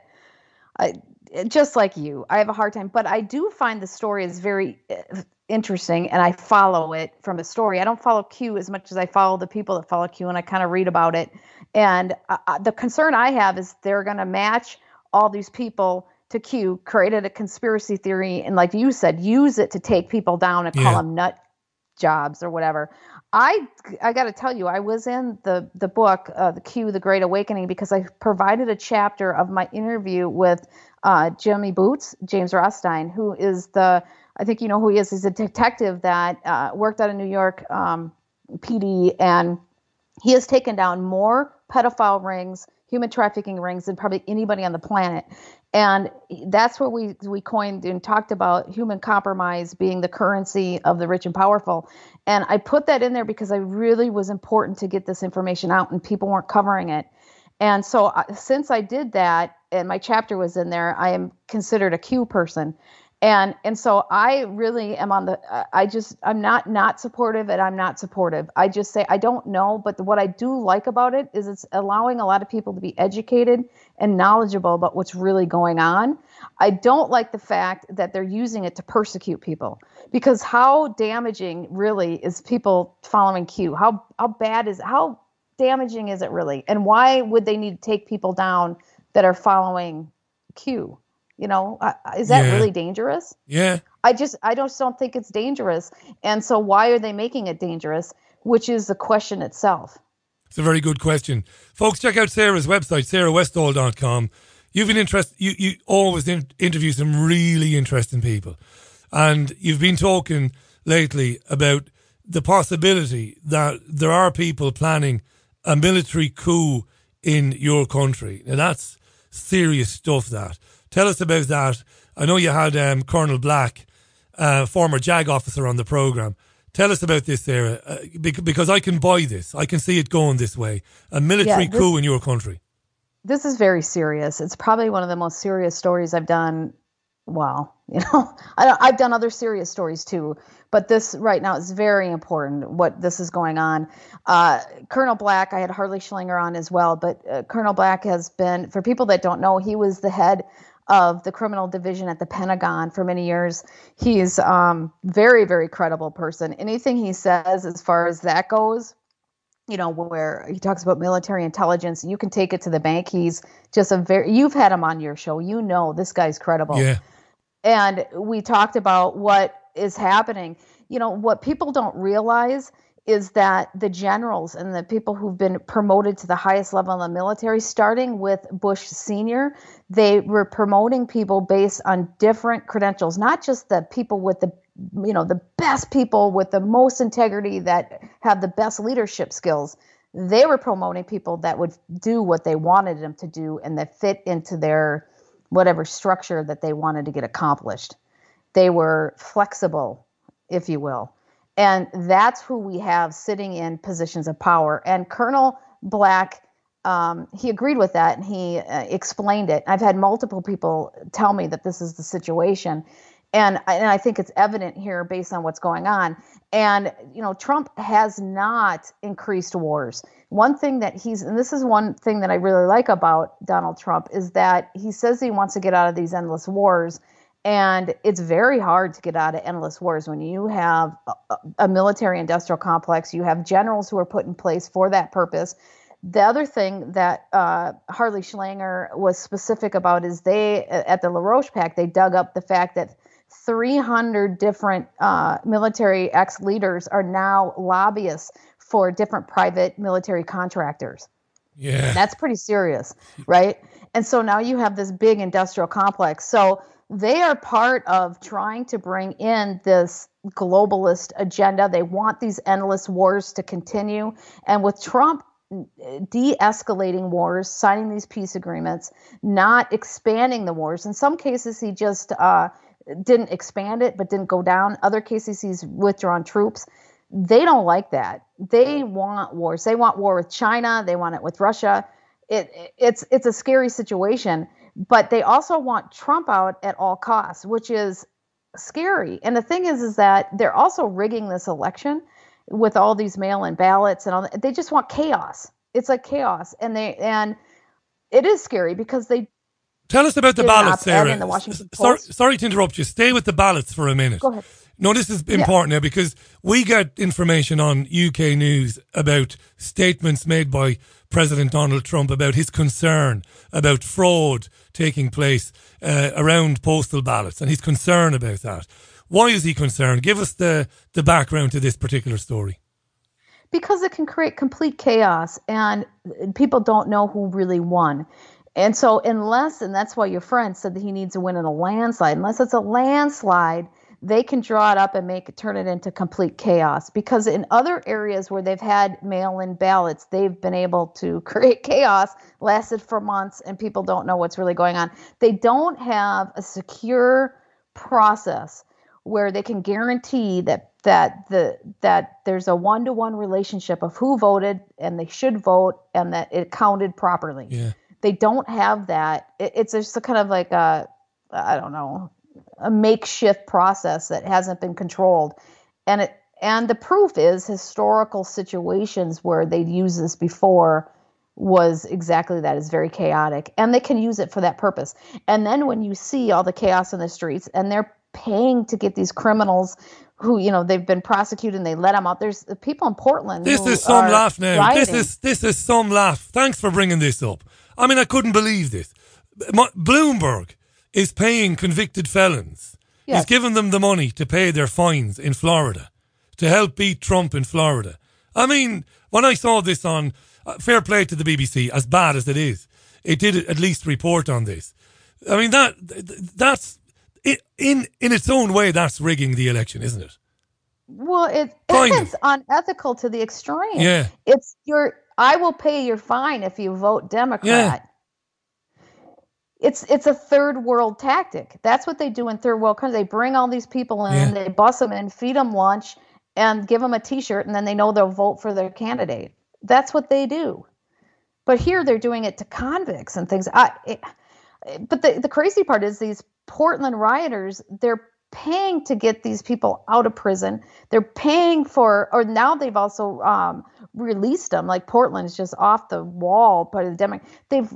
just like you, I have a hard time. But I do find the story is very interesting, and I follow it from a story. I don't follow Q as much as I follow the people that follow Q, and I kind of read about it. And the concern I have is they're going to match all these people to Q, created a conspiracy theory, and like you said, use it to take people down and call them nut jobs or whatever. I got to tell you, I was in the book, The Q, The Great Awakening, because I provided a chapter of my interview with Jimmy Boots, James Rothstein, who is I think you know who he is. He's a detective that worked out of New York PD, and he has taken down more pedophile rings, human trafficking rings than probably anybody on the planet. And that's what we coined and talked about human compromise being the currency of the rich and powerful. And I put that in there because I really was important to get this information out, and people weren't covering it. And so since I did that, and my chapter was in there, I am considered a Q person. And so I really am on the, I'm not supportive, and I'm not supportive. I just say, I don't know. But what I do like about it is it's allowing a lot of people to be educated and knowledgeable about what's really going on. I don't like the fact that they're using it to persecute people, because how damaging really is people following Q? How damaging is it really? And why would they need to take people down that are following Q? You know, is that really dangerous? Yeah. I just don't think it's dangerous. And so why are they making it dangerous? Which is the question itself. It's a very good question. Folks, check out Sarah's website, sarahwestall.com. You've been you always interview some really interesting people. And you've been talking lately about the possibility that there are people planning a military coup in your country. Now, that's serious stuff, that. Tell us about that. I know you had Colonel Black, former JAG officer, on the programme. Tell us about this, Sarah, because I can buy this. I can see it going this way. A military coup in your country. This is very serious. It's probably one of the most serious stories I've done. Well, you know, I've done other serious stories too, but this right now is very important, what this is going on. Colonel Black, I had Harley Schlinger on as well, but Colonel Black has been, for people that don't know, he was the head of the criminal division at the Pentagon for many years. He's very, very credible person. Anything he says as far as that goes, you know, where he talks about military intelligence, you can take it to the bank. He's just you've had him on your show. You know, this guy's credible. Yeah. And we talked about what is happening. You know, what people don't realize is that the generals and the people who've been promoted to the highest level in the military, starting with Bush Sr., they were promoting people based on different credentials, not just the people with the best people with the most integrity that have the best leadership skills. They were promoting people that would do what they wanted them to do and that fit into their whatever structure that they wanted to get accomplished. They were flexible, if you will. And that's who we have sitting in positions of power. And Colonel Black, he agreed with that, and he explained it. I've had multiple people tell me that this is the situation. And I think it's evident here based on what's going on. And, you know, Trump has not increased wars. One thing that and this is one thing that I really like about Donald Trump, is that he says he wants to get out of these endless wars. And it's very hard to get out of endless wars when you have a military industrial complex. You have generals who are put in place for that purpose. The other thing that Harley Schlinger was specific about is at the LaRoche Pact, they dug up the fact that 300 different military ex-leaders are now lobbyists for different private military contractors. Yeah. That's pretty serious, right? And so now you have this big industrial complex. So they are part of trying to bring in this globalist agenda. They want these endless wars to continue. And with Trump de-escalating wars, signing these peace agreements, not expanding the wars. In some cases, he just didn't expand it, but didn't go down. Other cases, he's withdrawn troops. They don't like that. They want wars. They want war with China. They want it with Russia. It's a scary situation. But they also want Trump out at all costs, which is scary. And the thing is that they're also rigging this election with all these mail-in ballots and all that. They just want chaos. It's like chaos, and it is scary because they. Tell us about the ballots, Sarah. In the Washington Post. Sorry to interrupt you. Stay with the ballots for a minute. Go ahead. No, this is important now, because we get information on UK news about statements made by President Donald Trump about his concern about fraud taking place around postal ballots, and he's concerned about that. Why is he concerned? Give us the background to this particular story. Because it can create complete chaos, and people don't know who really won. And so and that's why your friend said that he needs to win in a landslide. Unless it's a landslide, they can draw it up and turn it into complete chaos. Because in other areas where they've had mail-in ballots, they've been able to create chaos, lasted for months, and people don't know what's really going on. They don't have a secure process where they can guarantee that there's a one-to-one relationship of who voted and they should vote and that it counted properly. Yeah. They don't have that. It's just a kind of like a makeshift process that hasn't been controlled. And the proof is historical situations where they'd used this before was exactly that. It's very chaotic, and they can use it for that purpose. And then when you see all the chaos in the streets and they're paying to get these criminals who, they've been prosecuted and they let them out. There's people in Portland. This is some laugh now. This is some laugh. Thanks for bringing this up. I mean, I couldn't believe this. Bloomberg is paying convicted felons. Yes. He's giving them the money to pay their fines in Florida to help beat Trump in Florida. I mean, when I saw this on, fair play to the BBC, as bad as it is, it did at least report on this. I mean, that's in its own way, that's rigging the election, isn't it? Well, it's unethical to the extreme. Yeah. I will pay your fine if you vote Democrat. Yeah. It's a third world tactic. That's what they do in third world countries. They bring all these people in, they bus them in, feed them lunch, and give them a T-shirt, and then they know they'll vote for their candidate. That's what they do. But here they're doing it to convicts and things. But the crazy part is these Portland rioters, they're paying to get these people out of prison. They're paying or now they've also released them. Like Portland is just off the wall by the Democrat. They've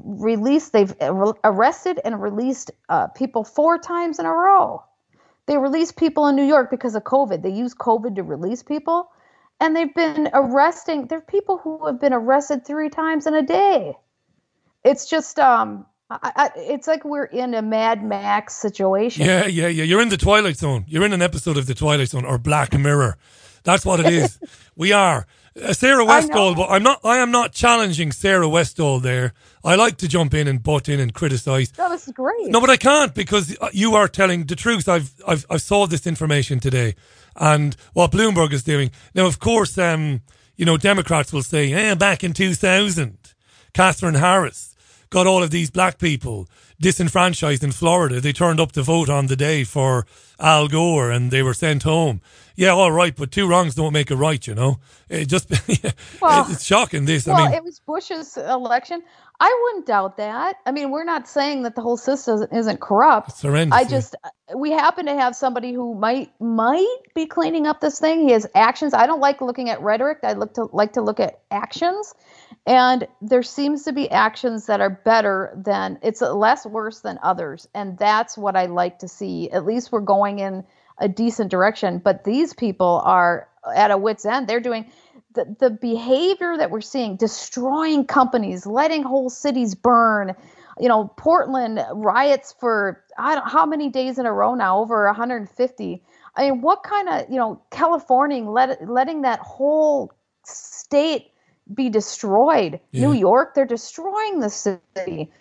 arrested and released people 4 times in a row. They released people in New York because of COVID. They use COVID to release people. And they've been arresting. There are people who have been arrested 3 times in a day. It's just, it's like we're in a Mad Max situation. Yeah. You're in the Twilight Zone. You're in an episode of the Twilight Zone or Black Mirror. That's what it is. We are. Sarah Westall, but I am not challenging Sarah Westall there. I like to jump in and butt in and criticise. No, this is great. No, but I can't because you are telling the truth. I've saw this information today. And what Bloomberg is doing. Now, of course, Democrats will say, back in 2000, Catherine Harris got all of these black people disenfranchised in Florida. They turned up to vote on the day for Al Gore and they were sent home. Yeah, all right, but 2 wrongs don't make a right, It just, it's shocking this. Well, it was Bush's election. I wouldn't doubt that. I mean, we're not saying that the whole system isn't corrupt. It's horrendous. We happen to have somebody who might be cleaning up this thing. He has actions. I don't like looking at rhetoric. I like to look at actions. And there seems to be actions that are better than, it's less worse than others. And that's what I like to see. At least we're going in a decent direction. But these people are at a wit's end. They're doing the behavior that we're seeing, destroying companies, letting whole cities burn. Portland riots for how many days in a row now, over 150. I mean, what kind of, California letting that whole state be destroyed. Yeah. New York, they're destroying the city.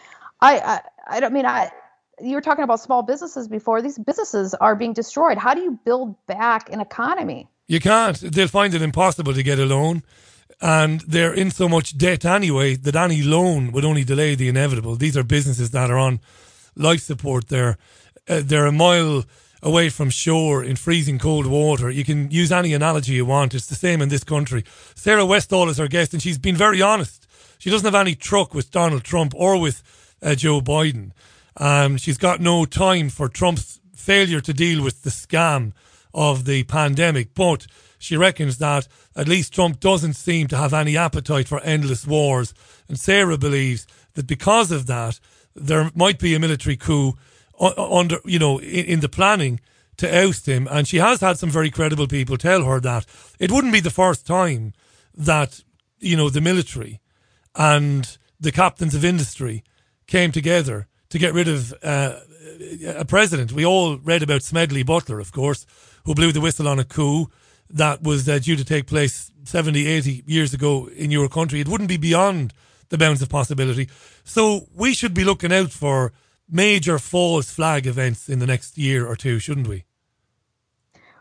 You were talking about small businesses before. These businesses are being destroyed. How do you build back an economy? You can't. They'll find it impossible to get a loan. And they're in so much debt anyway that any loan would only delay the inevitable. These are businesses that are on life support. They're a mile away from shore in freezing cold water. You can use any analogy you want. It's the same in this country. Sarah Westall is our guest, and she's been very honest. She doesn't have any truck with Donald Trump or with Joe Biden. She's got no time for Trump's failure to deal with the scam of the pandemic, but she reckons that at least Trump doesn't seem to have any appetite for endless wars. And Sarah believes that because of that, there might be a military coup in the planning to oust him. And she has had some very credible people tell her that it wouldn't be the first time that, the military and the captains of industry came together to get rid of a president. We all read about Smedley Butler, of course, who blew the whistle on a coup that was due to take place 70, 80 years ago in your country. It wouldn't be beyond the bounds of possibility. So we should be looking out for major false flag events in the next year or two, shouldn't we?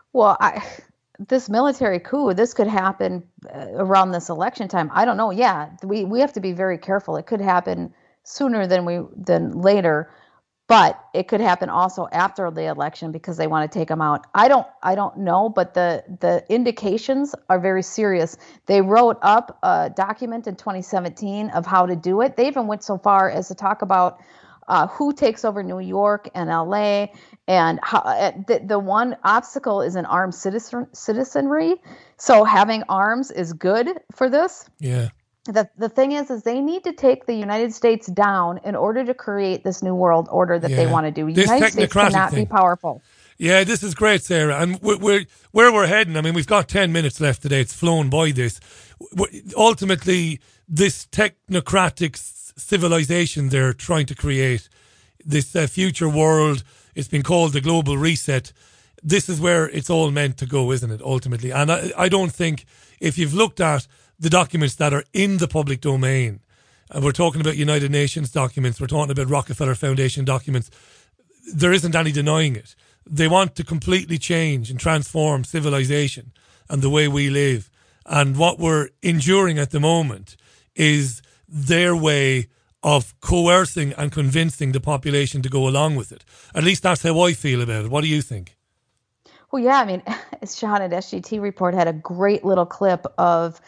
Well, this military coup, this could happen around this election time. I don't know. Yeah, we have to be very careful. It could happen sooner than later, but it could happen also after the election because they want to take them out. I don't know, but the indications are very serious. They wrote up a document in 2017 of how to do it. They even went so far as to talk about who takes over New York and LA, and how the one obstacle is an armed citizenry. So having arms is good for this. Yeah. The thing is they need to take the United States down in order to create this new world order that they want to do. The United States cannot be powerful. Yeah, this is great, Sarah. And where we're heading, I mean, we've got 10 minutes left today. It's flown by this. Ultimately, this technocratic civilization they're trying to create, this future world, it's been called the global reset. This is where it's all meant to go, isn't it, ultimately? And I don't think, if you've looked at the documents that are in the public domain, and we're talking about United Nations documents, we're talking about Rockefeller Foundation documents, there isn't any denying it. They want to completely change and transform civilization and the way we live. And what we're enduring at the moment is their way of coercing and convincing the population to go along with it. At least that's how I feel about it. What do you think? Well, yeah, I mean, Sean at SGT Report had a great little clip of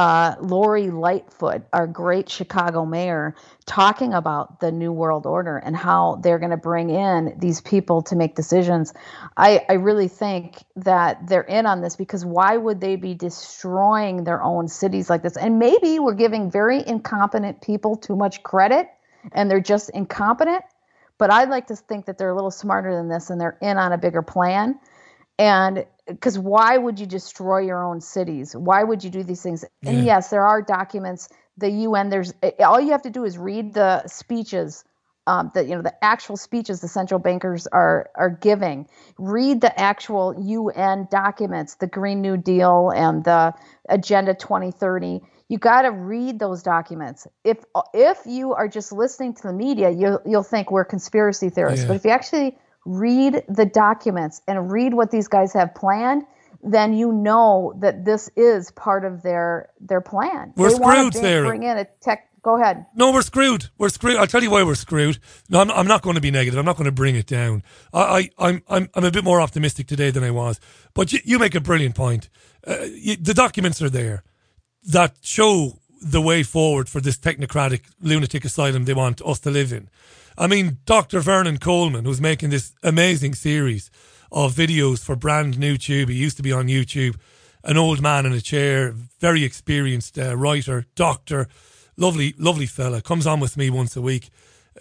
Lori Lightfoot, our great Chicago mayor, talking about the New World Order and how they're going to bring in these people to make decisions. I really think that they're in on this because why would they be destroying their own cities like this? And maybe we're giving very incompetent people too much credit and they're just incompetent. But I'd like to think that they're a little smarter than this and they're in on a bigger plan. And because why would you destroy your own cities? Why would you do these things? Yeah. And yes, there are documents. The UN. There's all you have to do is read the speeches, the actual speeches the central bankers are giving. Read the actual UN documents, the Green New Deal and the Agenda 2030. You got to read those documents. If you are just listening to the media, you'll think we're conspiracy theorists. Yeah. But if you actually read the documents and read what these guys have planned, then you know that this is part of their plan. We're screwed, Sarah. Bring in a tech. Go ahead. No, we're screwed. We're screwed. I'll tell you why we're screwed. No, I'm not going to be negative. I'm not going to bring it down. I'm a bit more optimistic today than I was. But you make a brilliant point. The documents are there that show the way forward for this technocratic lunatic asylum they want us to live in. I mean, Dr. Vernon Coleman, who's making this amazing series of videos for brand new Tube. He used to be on YouTube, an old man in a chair, very experienced writer, doctor, lovely fella, comes on with me once a week,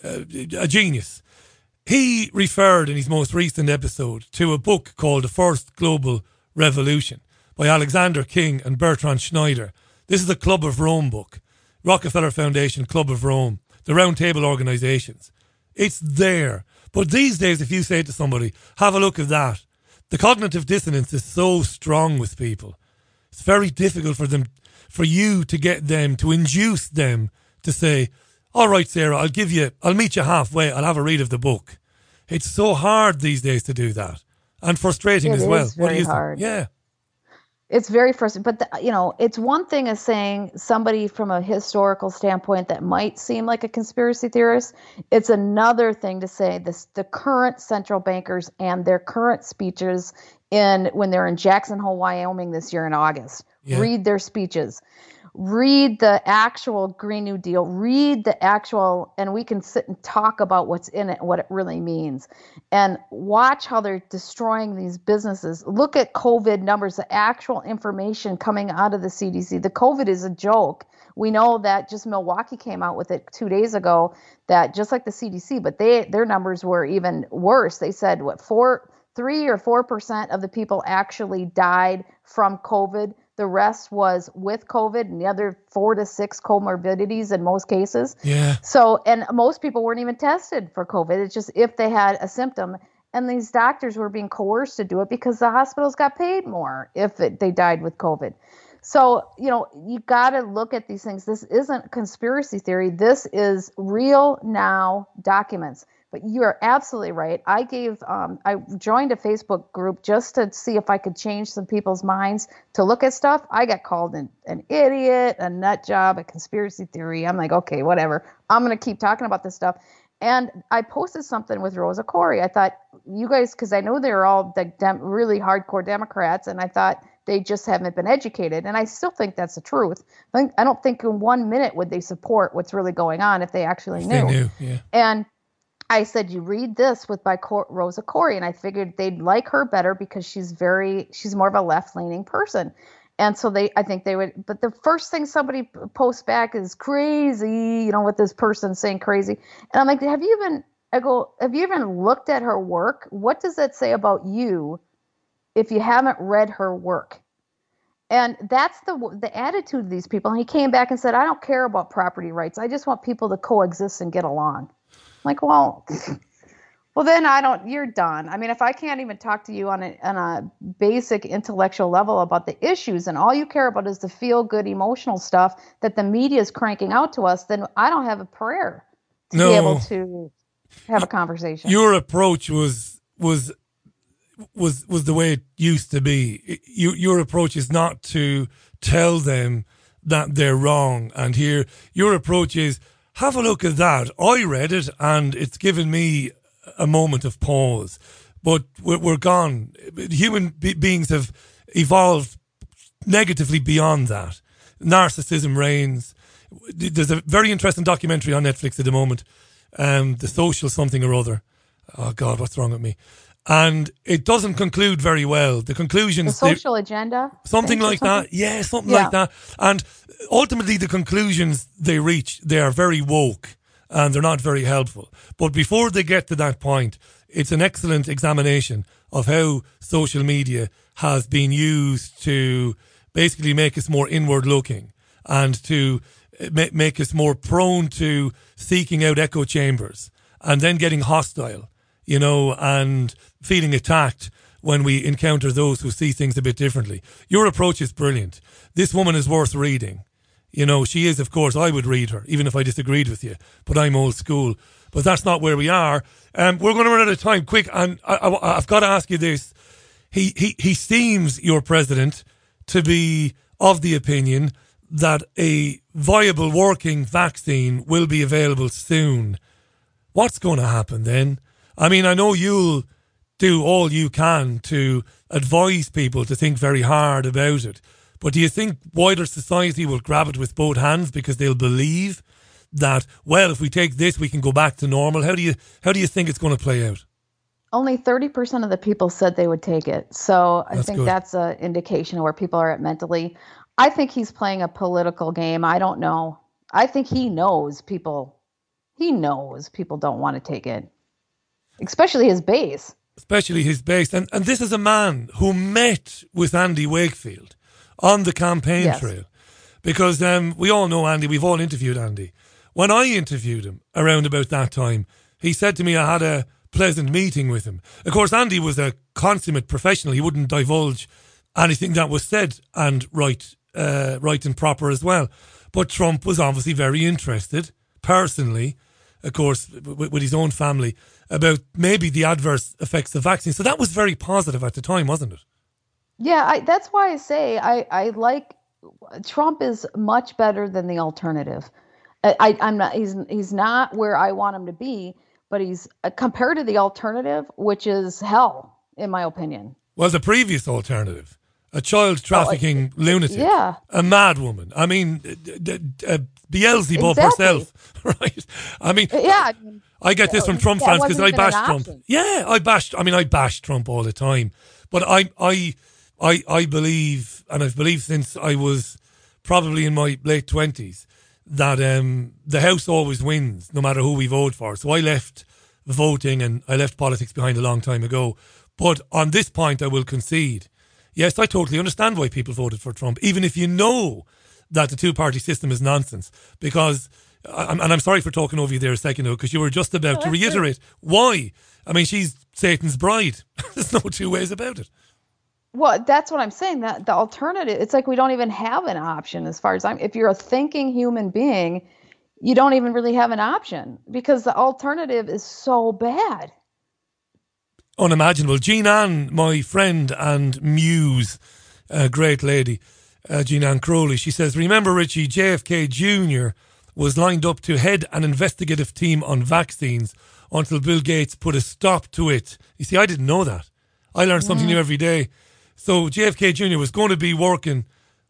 a genius. He referred in his most recent episode to a book called The First Global Revolution by Alexander King and Bertrand Schneider. This is a Club of Rome book, Rockefeller Foundation, Club of Rome, the Round Table organizations. It's there. But these days, if you say to somebody, have a look at that, the cognitive dissonance is so strong with people. It's very difficult for you to get them, to induce them to say, all right, Sarah, I'll meet you halfway. I'll have a read of the book. It's so hard these days to do that, and frustrating as well. What do you think? Yeah. It's very frustrating, but it's one thing as saying somebody from a historical standpoint that might seem like a conspiracy theorist. It's another thing to say the current central bankers and their current speeches when they're in Jackson Hole, Wyoming this year in August. Yeah. Read their speeches. Read the actual Green New Deal. Read the actual, and we can sit and talk about what's in it and what it really means. And watch how they're destroying these businesses. Look at COVID numbers, the actual information coming out of the CDC. The COVID is a joke. We know that just Milwaukee came out with it 2 days ago, that just like the CDC, but their numbers were even worse. They said, 3 or 4% of the people actually died from COVID. The rest was with COVID, and the other 4 to 6 comorbidities in most cases. Yeah. So, and most people weren't even tested for COVID. It's just if they had a symptom. And these doctors were being coerced to do it because the hospitals got paid more if they died with COVID. So, you got to look at these things. This isn't conspiracy theory. This is real now documents. But you are absolutely right. I joined a Facebook group just to see if I could change some people's minds to look at stuff. I got called an idiot, a nut job, a conspiracy theory. I'm like, okay, whatever. I'm going to keep talking about this stuff. And I posted something with Rosa Koire. I thought, you guys, because I know they're all really hardcore Democrats, and I thought they just haven't been educated. And I still think that's the truth. I don't think in 1 minute would they support what's really going on if they actually knew. They knew, yeah. And I said, you read this by Rosa Koire, and I figured they'd like her better because she's more of a left-leaning person. And so I think they would, but the first thing somebody posts back is crazy, with this person saying crazy. And I'm like, have you even looked at her work? What does that say about you if you haven't read her work? And that's the attitude of these people. And he came back and said, I don't care about property rights. I just want people to coexist and get along. I'm like, well, then you're done. I mean, if I can't even talk to you on a basic intellectual level about the issues, and all you care about is the feel-good emotional stuff that the media is cranking out to us, then I don't have a prayer to be able to have a conversation. Your approach was the way it used to be. Your approach is not to tell them that they're wrong. And here, your approach is, have a look at that. I read it, and it's given me a moment of pause, but we're gone. Human beings have evolved negatively beyond that. Narcissism reigns. There's a very interesting documentary on Netflix at the moment, The Social Something or Other. Oh God, what's wrong with me? And it doesn't conclude very well. The conclusions... The social agenda? Something like that. Yeah, something like that. And ultimately the conclusions they reach, they are very woke. And they're not very helpful. But before they get to that point, it's an excellent examination of how social media has been used to basically make us more inward looking and to make us more prone to seeking out echo chambers and then getting hostile, and feeling attacked when we encounter those who see things a bit differently. Your approach is brilliant. This woman is worth reading. She is, of course, I would read her, even if I disagreed with you, but I'm old school. But that's not where we are. We're going to run out of time quick, and I've got to ask you this. He seems, your president, to be of the opinion that a viable working vaccine will be available soon. What's going to happen then? I mean, I know you'll do all you can to advise people to think very hard about it. But do you think wider society will grab it with both hands because they'll believe that, well, if we take this, we can go back to normal? How do you think it's going to play out? Only 30% of the people said they would take it. So I think that's an indication of where people are at mentally. I think he's playing a political game. I don't know. I think he knows people don't want to take it, especially his base. And this is a man who met with Andy Wakefield on the campaign trail. Because we all know Andy, we've all interviewed Andy. When I interviewed him around about that time, he said to me I had a pleasant meeting with him. Of course, Andy was a consummate professional. He wouldn't divulge anything that was said, and right and proper as well. But Trump was obviously very interested, personally, of course, with his own family, about maybe the adverse effects of vaccines. So that was very positive at the time, wasn't it? Yeah, that's why I say I like Trump is much better than the alternative. I'm not. He's not where I want him to be, but he's compared to the alternative, which is hell, in my opinion. Well, the previous alternative, a child trafficking lunatic, a mad woman. I mean, Beelzebub herself, right? I mean, I get this from Trump fans because I bash Trump. Yeah, I bash Trump all the time, but I believe, and I've believed since I was probably in my late 20s, that the House always wins, no matter who we vote for. So I left voting and I left politics behind a long time ago. But on this point, I will concede. Yes, I totally understand why people voted for Trump, even if you know that the two-party system is nonsense. Because, and I'm sorry for talking over you there a second ago, because you were just about to reiterate why. I mean, she's Satan's bride. There's no two ways about it. Well, that's what I'm saying. That the alternative, it's like we don't even have an option as far as if you're a thinking human being, you don't even really have an option because the alternative is so bad. Unimaginable. Jean Ann, my friend and muse, a great lady, Jean Ann Crowley, she says, remember, Richie, JFK Jr. was lined up to head an investigative team on vaccines until Bill Gates put a stop to it. You see, I didn't know that. I learn something new every day. So JFK Jr. was going to be working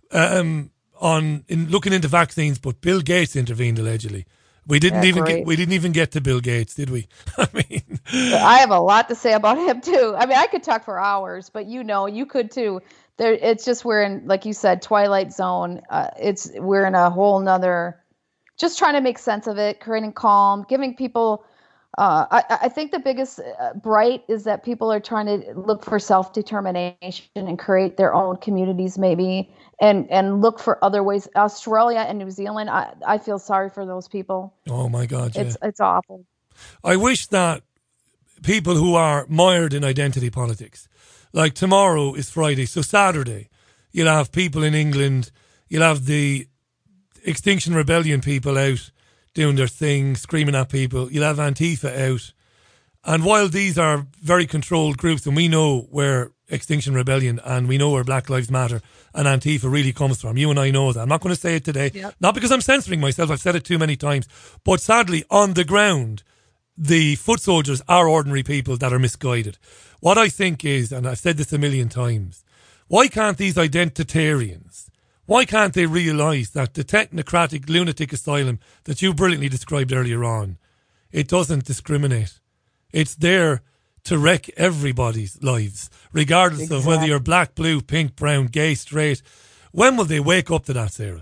on looking into vaccines, but Bill Gates intervened allegedly. We didn't even get to Bill Gates, did we? I mean, I have a lot to say about him too. I mean, I could talk for hours, but you could too. It's just we're in, like you said, twilight zone. We're in a whole nother. Just trying to make sense of it, creating calm, giving people. I think the biggest bright is that people are trying to look for self-determination and create their own communities maybe and look for other ways. Australia and New Zealand, I feel sorry for those people. Oh my God, yeah. It's awful. I wish that people who are mired in identity politics, like tomorrow is Friday, so Saturday, you'll have people in England, you'll have the Extinction Rebellion people out doing their thing, screaming at people. You'll have Antifa out. And while these are very controlled groups, and we know where Extinction Rebellion and we know where Black Lives Matter and Antifa really comes from, you and I know that. I'm not going to say it today, not because I'm censoring myself, I've said it too many times, but sadly, on the ground, the foot soldiers are ordinary people that are misguided. What I think is, and I've said this a million times, why can't these identitarians, why can't they realise that the technocratic lunatic asylum that you brilliantly described earlier on, it doesn't discriminate. It's there to wreck everybody's lives, regardless of whether you're black, blue, pink, brown, gay, straight. When will they wake up to that, Sarah?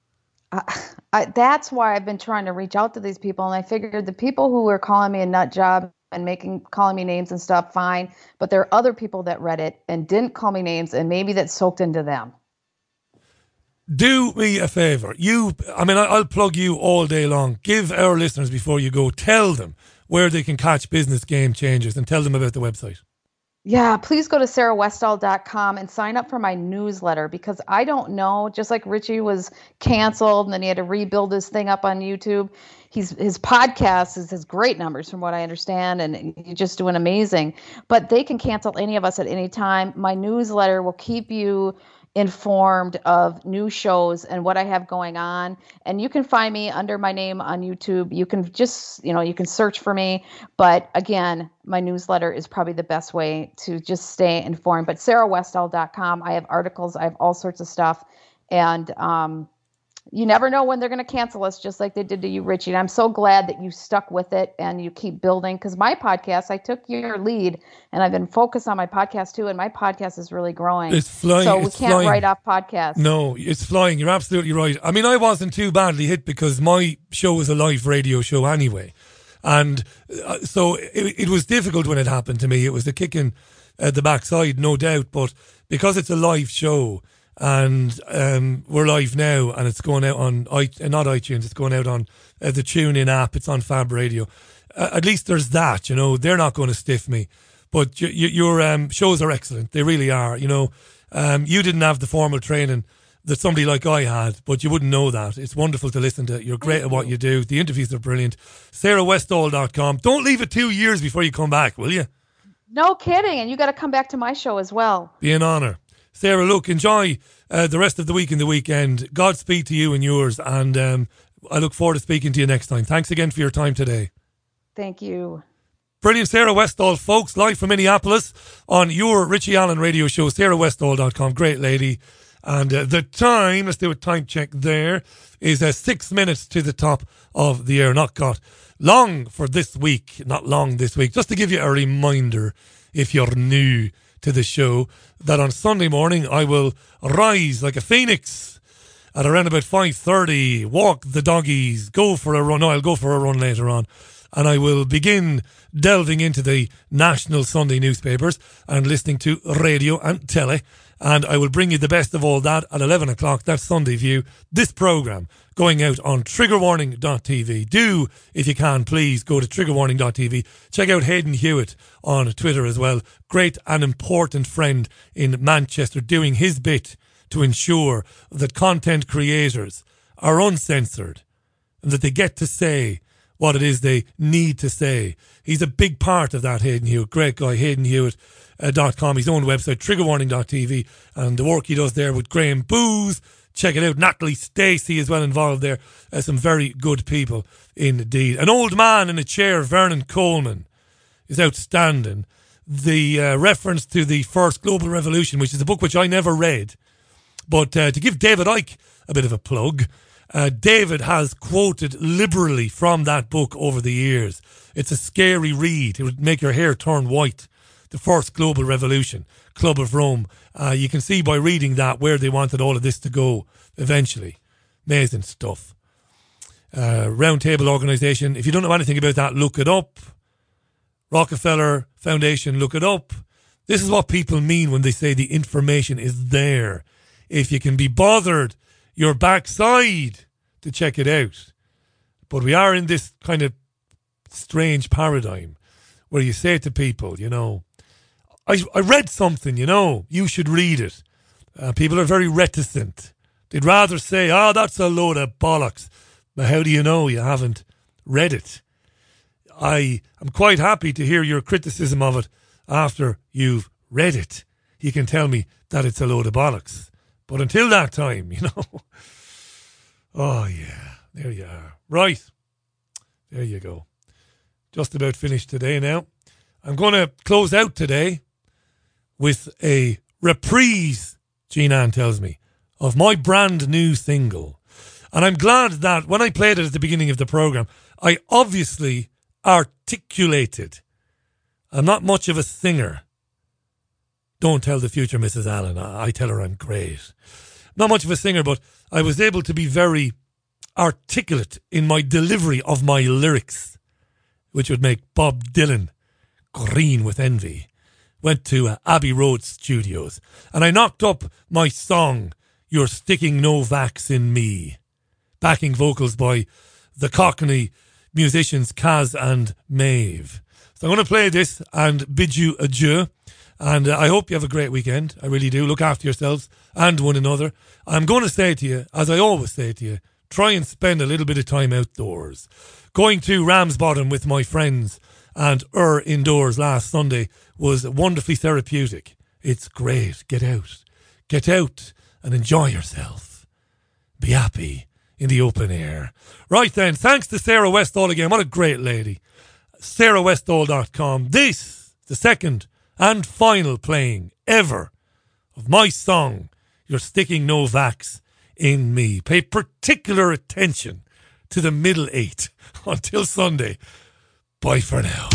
That's why I've been trying to reach out to these people, and I figured the people who were calling me a nut job and calling me names and stuff, fine, but there are other people that read it and didn't call me names, and maybe that soaked into them. Do me a favour. I'll plug you all day long. Give our listeners, before you go, tell them where they can catch Business Game Changers and tell them about the website. Yeah, please go to sarahwestall.com and sign up for my newsletter because I don't know, just like Richie was canceled and then he had to rebuild his thing up on YouTube. His podcast has great numbers from what I understand, and he's just doing amazing. But they can cancel any of us at any time. My newsletter will keep you informed of new shows and what I have going on. And you can find me under my name on YouTube. You can just, you can search for me. But again, my newsletter is probably the best way to just stay informed. But sarahwestall.com, I have articles, I have all sorts of stuff. And you never know when they're going to cancel us, just like they did to you, Richie. And I'm so glad that you stuck with it and you keep building. Because my podcast, I took your lead, and I've been focused on my podcast too. And my podcast is really growing. It's flying. So we can't write off podcasts. No, it's flying. You're absolutely right. I mean, I wasn't too badly hit because my show was a live radio show anyway. And so it was difficult when it happened to me. It was a kick in the backside, no doubt. But because it's a live show, and we're live now, and it's going out on not iTunes, it's going out on the TuneIn app, it's on Fab Radio. At least there's that, they're not going to stiff me. But your shows are excellent, they really are. You didn't have the formal training that somebody like I had, but you wouldn't know that. It's wonderful to listen to. You're great at what you do. The interviews are brilliant. sarahwestall.com. Don't leave it 2 years before you come back, will you? No kidding, and you got to come back to my show as well. Be an honour. Sarah, look, enjoy the rest of the week and the weekend. Godspeed to you and yours, and I look forward to speaking to you next time. Thanks again for your time today. Thank you. Brilliant. Sarah Westall, folks, live from Minneapolis on your Richie Allen radio show, sarahwestall.com. Great lady. And the time, let's do a time check there, is 6 minutes to the top of the hour. Not got long for this week, not long this week. Just to give you a reminder, if you're new to the show, that on Sunday morning I will rise like a phoenix at around about 5:30, walk the doggies, go for a run. No, I'll go for a run later on. And I will begin delving into the national Sunday newspapers and listening to radio and telly. And I will bring you the best of all that at 11 o'clock. That's Sunday View. This programme going out on triggerwarning.tv. Do, if you can, please go to triggerwarning.tv. Check out Hayden Hewitt on Twitter as well. Great and important friend in Manchester, doing his bit to ensure that content creators are uncensored, and that they get to say what it is they need to say. He's a big part of that, Hayden Hewitt. Great guy, HaydenHewitt.com. His own website, triggerwarning.tv, and the work he does there with Graham Booth. Check it out. Natalie Stacey is well involved there. Some very good people indeed. An old man in a chair, Vernon Coleman, is outstanding. The reference to the First Global Revolution, which is a book which I never read, but to give David Icke a bit of a plug, David has quoted liberally from that book over the years. It's a scary read. It would make your hair turn white. The First Global Revolution, Club of Rome. You can see by reading that where they wanted all of this to go eventually. Amazing stuff. Roundtable organisation. If you don't know anything about that, look it up. Rockefeller Foundation, look it up. This is what people mean when they say the information is there. If you can be bothered your backside to check it out. But we are in this kind of strange paradigm where you say to people, you know, I read something, you know, you should read it. People are very reticent. They'd rather say, oh, that's a load of bollocks. But how do you know you haven't read it? I am quite happy to hear your criticism of it after you've read it. You can tell me that it's a load of bollocks. But until that time, you know. Oh, yeah. There you are. Right. There you go. Just about finished today now. I'm going to close out today with a reprise, Jean Ann tells me, of my brand new single. And I'm glad that when I played it at the beginning of the programme, I obviously articulated. I'm not much of a singer. Don't tell the future Mrs. Allen. I tell her I'm great. Not much of a singer, but I was able to be very articulate in my delivery of my lyrics, which would make Bob Dylan green with envy. Went to Abbey Road Studios and I knocked up my song, You're Sticking No Vax in Me. Backing vocals by the Cockney musicians Kaz and Maeve. So I'm going to play this and bid you adieu. And I hope you have a great weekend. I really do. Look after yourselves and one another. I'm going to say to you, as I always say to you, try and spend a little bit of time outdoors. Going to Ramsbottom with my friends and indoors last Sunday was wonderfully therapeutic. It's great. Get out. Get out and enjoy yourself. Be happy in the open air. Right then, thanks to Sarah Westall again. What a great lady. SarahWestall.com. This, the second and final playing ever of my song, You're Sticking No Vax in Me. Pay particular attention to the middle eight. Until Sunday, bye for now.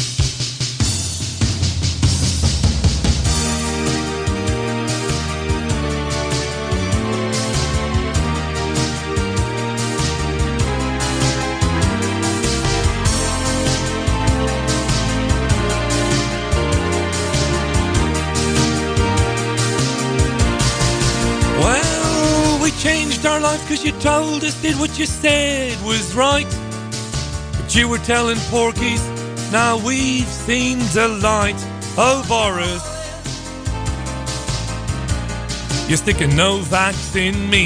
Changed our life because you told us did what you said was right. But you were telling porkies, now we've seen the light. Oh, Boris, you're sticking no vax in me.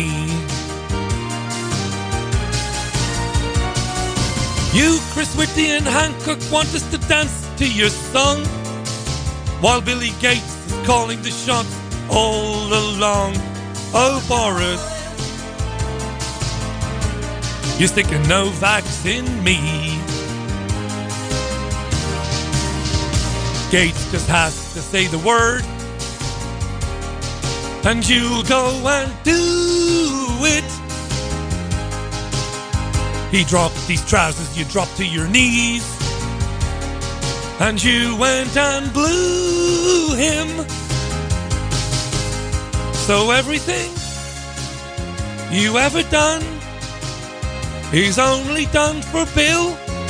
You, Chris Whitty and Hancock want us to dance to your song, while Billy Gates is calling the shots all along. Oh, Boris, you're sticking no vax in me. Gates just has to say the word and you'll go and do it. He dropped these trousers, you dropped to your knees, and you went and blew him. So everything you ever done is only done for Bill.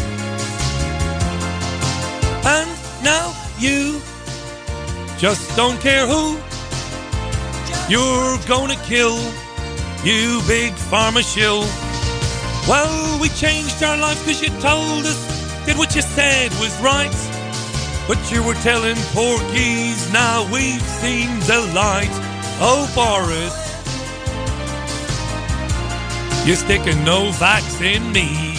And now you just don't care who you're gonna kill, you big pharma shill. Well, we changed our life because you told us did what you said was right. But you were telling porkies, now we've seen the light. Oh, Boris, You're sticking no vax in me.